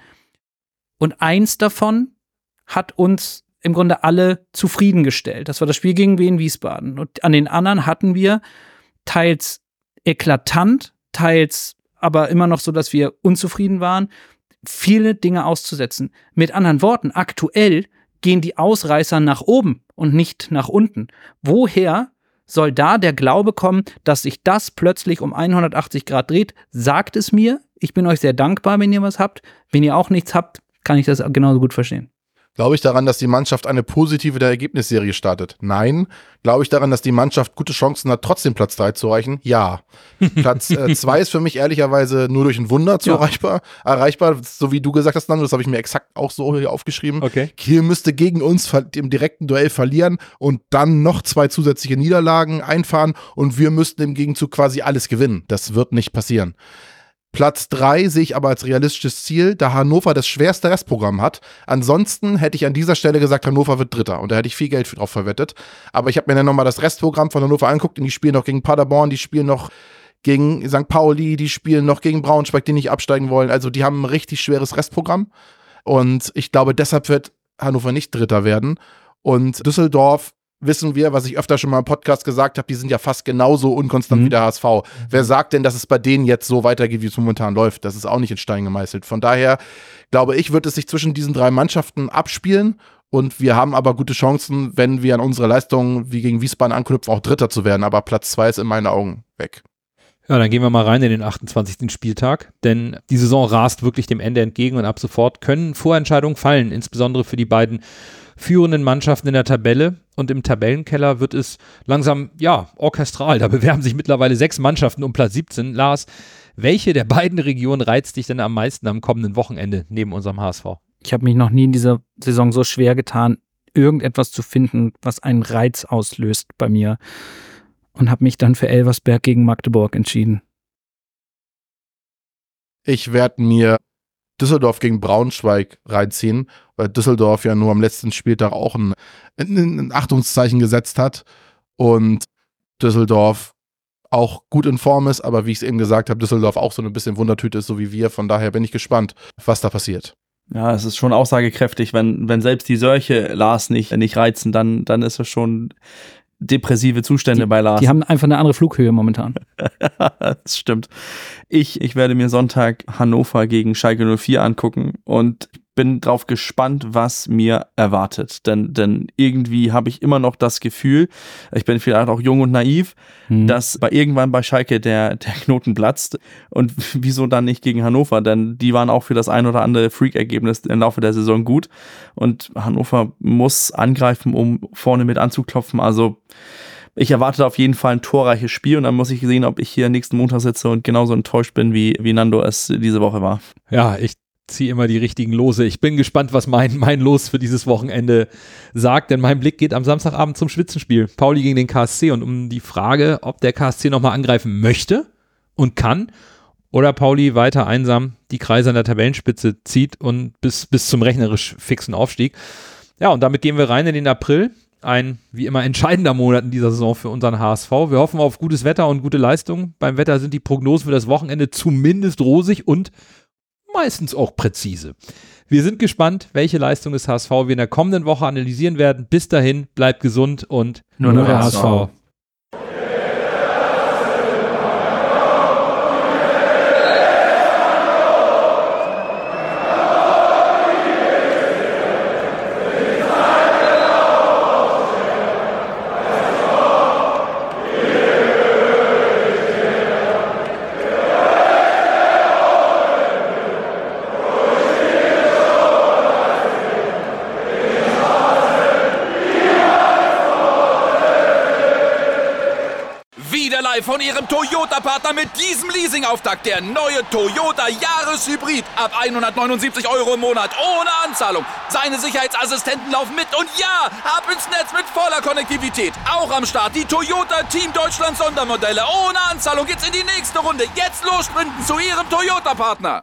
und eins davon hat uns im Grunde alle zufriedengestellt. Das war das Spiel gegen Wien Wiesbaden. Und an den anderen hatten wir teils eklatant, teils aber immer noch so, dass wir unzufrieden waren, viele Dinge auszusetzen. Mit anderen Worten, aktuell gehen die Ausreißer nach oben und nicht nach unten. Woher soll da der Glaube kommen, dass sich das plötzlich um 180 Grad dreht? Sagt es mir. Ich bin euch sehr dankbar, wenn ihr was habt. Wenn ihr auch nichts habt, kann ich das genauso gut verstehen. Glaube ich daran, dass die Mannschaft eine positive der Ergebnisserie startet? Nein. Glaube ich daran, dass die Mannschaft gute Chancen hat, trotzdem Platz 3 zu erreichen? Ja. Platz 2 ist für mich ehrlicherweise nur durch ein Wunder erreichbar, so wie du gesagt hast, Nando, das habe ich mir exakt auch so hier aufgeschrieben. Okay. Kiel müsste gegen uns im direkten Duell verlieren und dann noch 2 zusätzliche Niederlagen einfahren und wir müssten im Gegenzug quasi alles gewinnen. Das wird nicht passieren. Platz 3 sehe ich aber als realistisches Ziel, da Hannover das schwerste Restprogramm hat. Ansonsten hätte ich an dieser Stelle gesagt, Hannover wird Dritter und da hätte ich viel Geld drauf verwettet. Aber ich habe mir dann nochmal das Restprogramm von Hannover angeguckt und die spielen noch gegen Paderborn, die spielen noch gegen St. Pauli, die spielen noch gegen Braunschweig, die nicht absteigen wollen. Also die haben ein richtig schweres Restprogramm und ich glaube, deshalb wird Hannover nicht Dritter werden. Und Düsseldorf, wissen wir, was ich öfter schon mal im Podcast gesagt habe, die sind ja fast genauso unkonstant wie der HSV. Wer sagt denn, dass es bei denen jetzt so weitergeht, wie es momentan läuft? Das ist auch nicht in Stein gemeißelt. Von daher, glaube ich, wird es sich zwischen diesen 3 Mannschaften abspielen und wir haben aber gute Chancen, wenn wir an unsere Leistungen wie gegen Wiesbaden anknüpfen, auch Dritter zu werden. Aber Platz 2 ist in meinen Augen weg. Ja, dann gehen wir mal rein in den 28. Spieltag, denn die Saison rast wirklich dem Ende entgegen und ab sofort können Vorentscheidungen fallen, insbesondere für die beiden führenden Mannschaften in der Tabelle und im Tabellenkeller wird es langsam, orchestral. Da bewerben sich mittlerweile 6 Mannschaften um Platz 17. Lars, welche der beiden Regionen reizt dich denn am meisten am kommenden Wochenende neben unserem HSV? Ich habe mich noch nie in dieser Saison so schwer getan, irgendetwas zu finden, was einen Reiz auslöst bei mir und habe mich dann für Elversberg gegen Magdeburg entschieden. Ich werde mir Düsseldorf gegen Braunschweig reinziehen, weil Düsseldorf ja nur am letzten Spieltag auch ein Achtungszeichen gesetzt hat und Düsseldorf auch gut in Form ist, aber wie ich es eben gesagt habe, Düsseldorf auch so ein bisschen Wundertüte ist, so wie wir. Von daher bin ich gespannt, was da passiert. Ja, es ist schon aussagekräftig, wenn selbst die Sörche Lars nicht reizen, dann ist es schon depressive Zustände bei Lars. Die haben einfach eine andere Flughöhe momentan. Das stimmt. Ich werde mir Sonntag Hannover gegen Schalke 04 angucken und bin drauf gespannt, was mir erwartet. Denn irgendwie habe ich immer noch das Gefühl, ich bin vielleicht auch jung und naiv, dass irgendwann bei Schalke der Knoten platzt. Und wieso dann nicht gegen Hannover? Denn die waren auch für das ein oder andere Freak-Ergebnis im Laufe der Saison gut. Und Hannover muss angreifen, um vorne mit anzuklopfen. Also ich erwarte auf jeden Fall ein torreiches Spiel und dann muss ich sehen, ob ich hier nächsten Montag sitze und genauso enttäuscht bin, wie Nando es diese Woche war. Ja, ich ziehe immer die richtigen Lose. Ich bin gespannt, was mein Los für dieses Wochenende sagt, denn mein Blick geht am Samstagabend zum Spitzenspiel. Pauli gegen den KSC und um die Frage, ob der KSC nochmal angreifen möchte und kann oder Pauli weiter einsam die Kreise an der Tabellenspitze zieht und bis zum rechnerisch fixen Aufstieg. Ja, und damit gehen wir rein in den April. Ein, wie immer, entscheidender Monat in dieser Saison für unseren HSV. Wir hoffen auf gutes Wetter und gute Leistung. Beim Wetter sind die Prognosen für das Wochenende zumindest rosig und meistens auch präzise. Wir sind gespannt, welche Leistung des HSV wir in der kommenden Woche analysieren werden. Bis dahin, bleibt gesund und nur der HSV. dabei von Ihrem Toyota-Partner mit diesem Leasing-Auftakt. Der neue Toyota Jahreshybrid. Ab 179 € im Monat. Ohne Anzahlung. Seine Sicherheitsassistenten laufen mit. Und ja, ab ins Netz mit voller Konnektivität. Auch am Start die Toyota Team Deutschland Sondermodelle. Ohne Anzahlung geht's in die nächste Runde. Jetzt los sprinten zu Ihrem Toyota-Partner.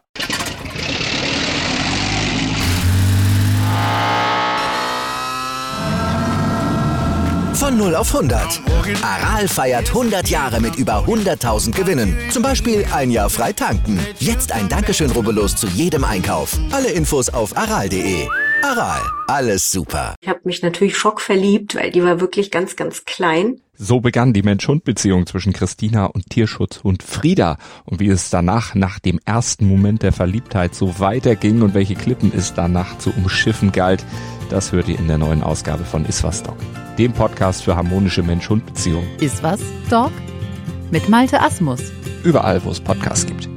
Von 0 auf 100. Aral feiert 100 Jahre mit über 100.000 Gewinnen. Zum Beispiel ein Jahr frei tanken. Jetzt ein Dankeschön, rubbellos zu jedem Einkauf. Alle Infos auf aral.de. Aral, alles super. Ich habe mich natürlich schockverliebt, weil die war wirklich ganz, ganz klein. So begann die Mensch-Hund-Beziehung zwischen Christina und Tierschutzhund Frieda. Und wie es danach, nach dem ersten Moment der Verliebtheit, so weiterging und welche Klippen es danach zu umschiffen galt, das hört ihr in der neuen Ausgabe von Iswas Dog, dem Podcast für harmonische Mensch-Hund-Beziehungen. Iswas Dog mit Malte Asmus. Überall, wo es Podcasts gibt.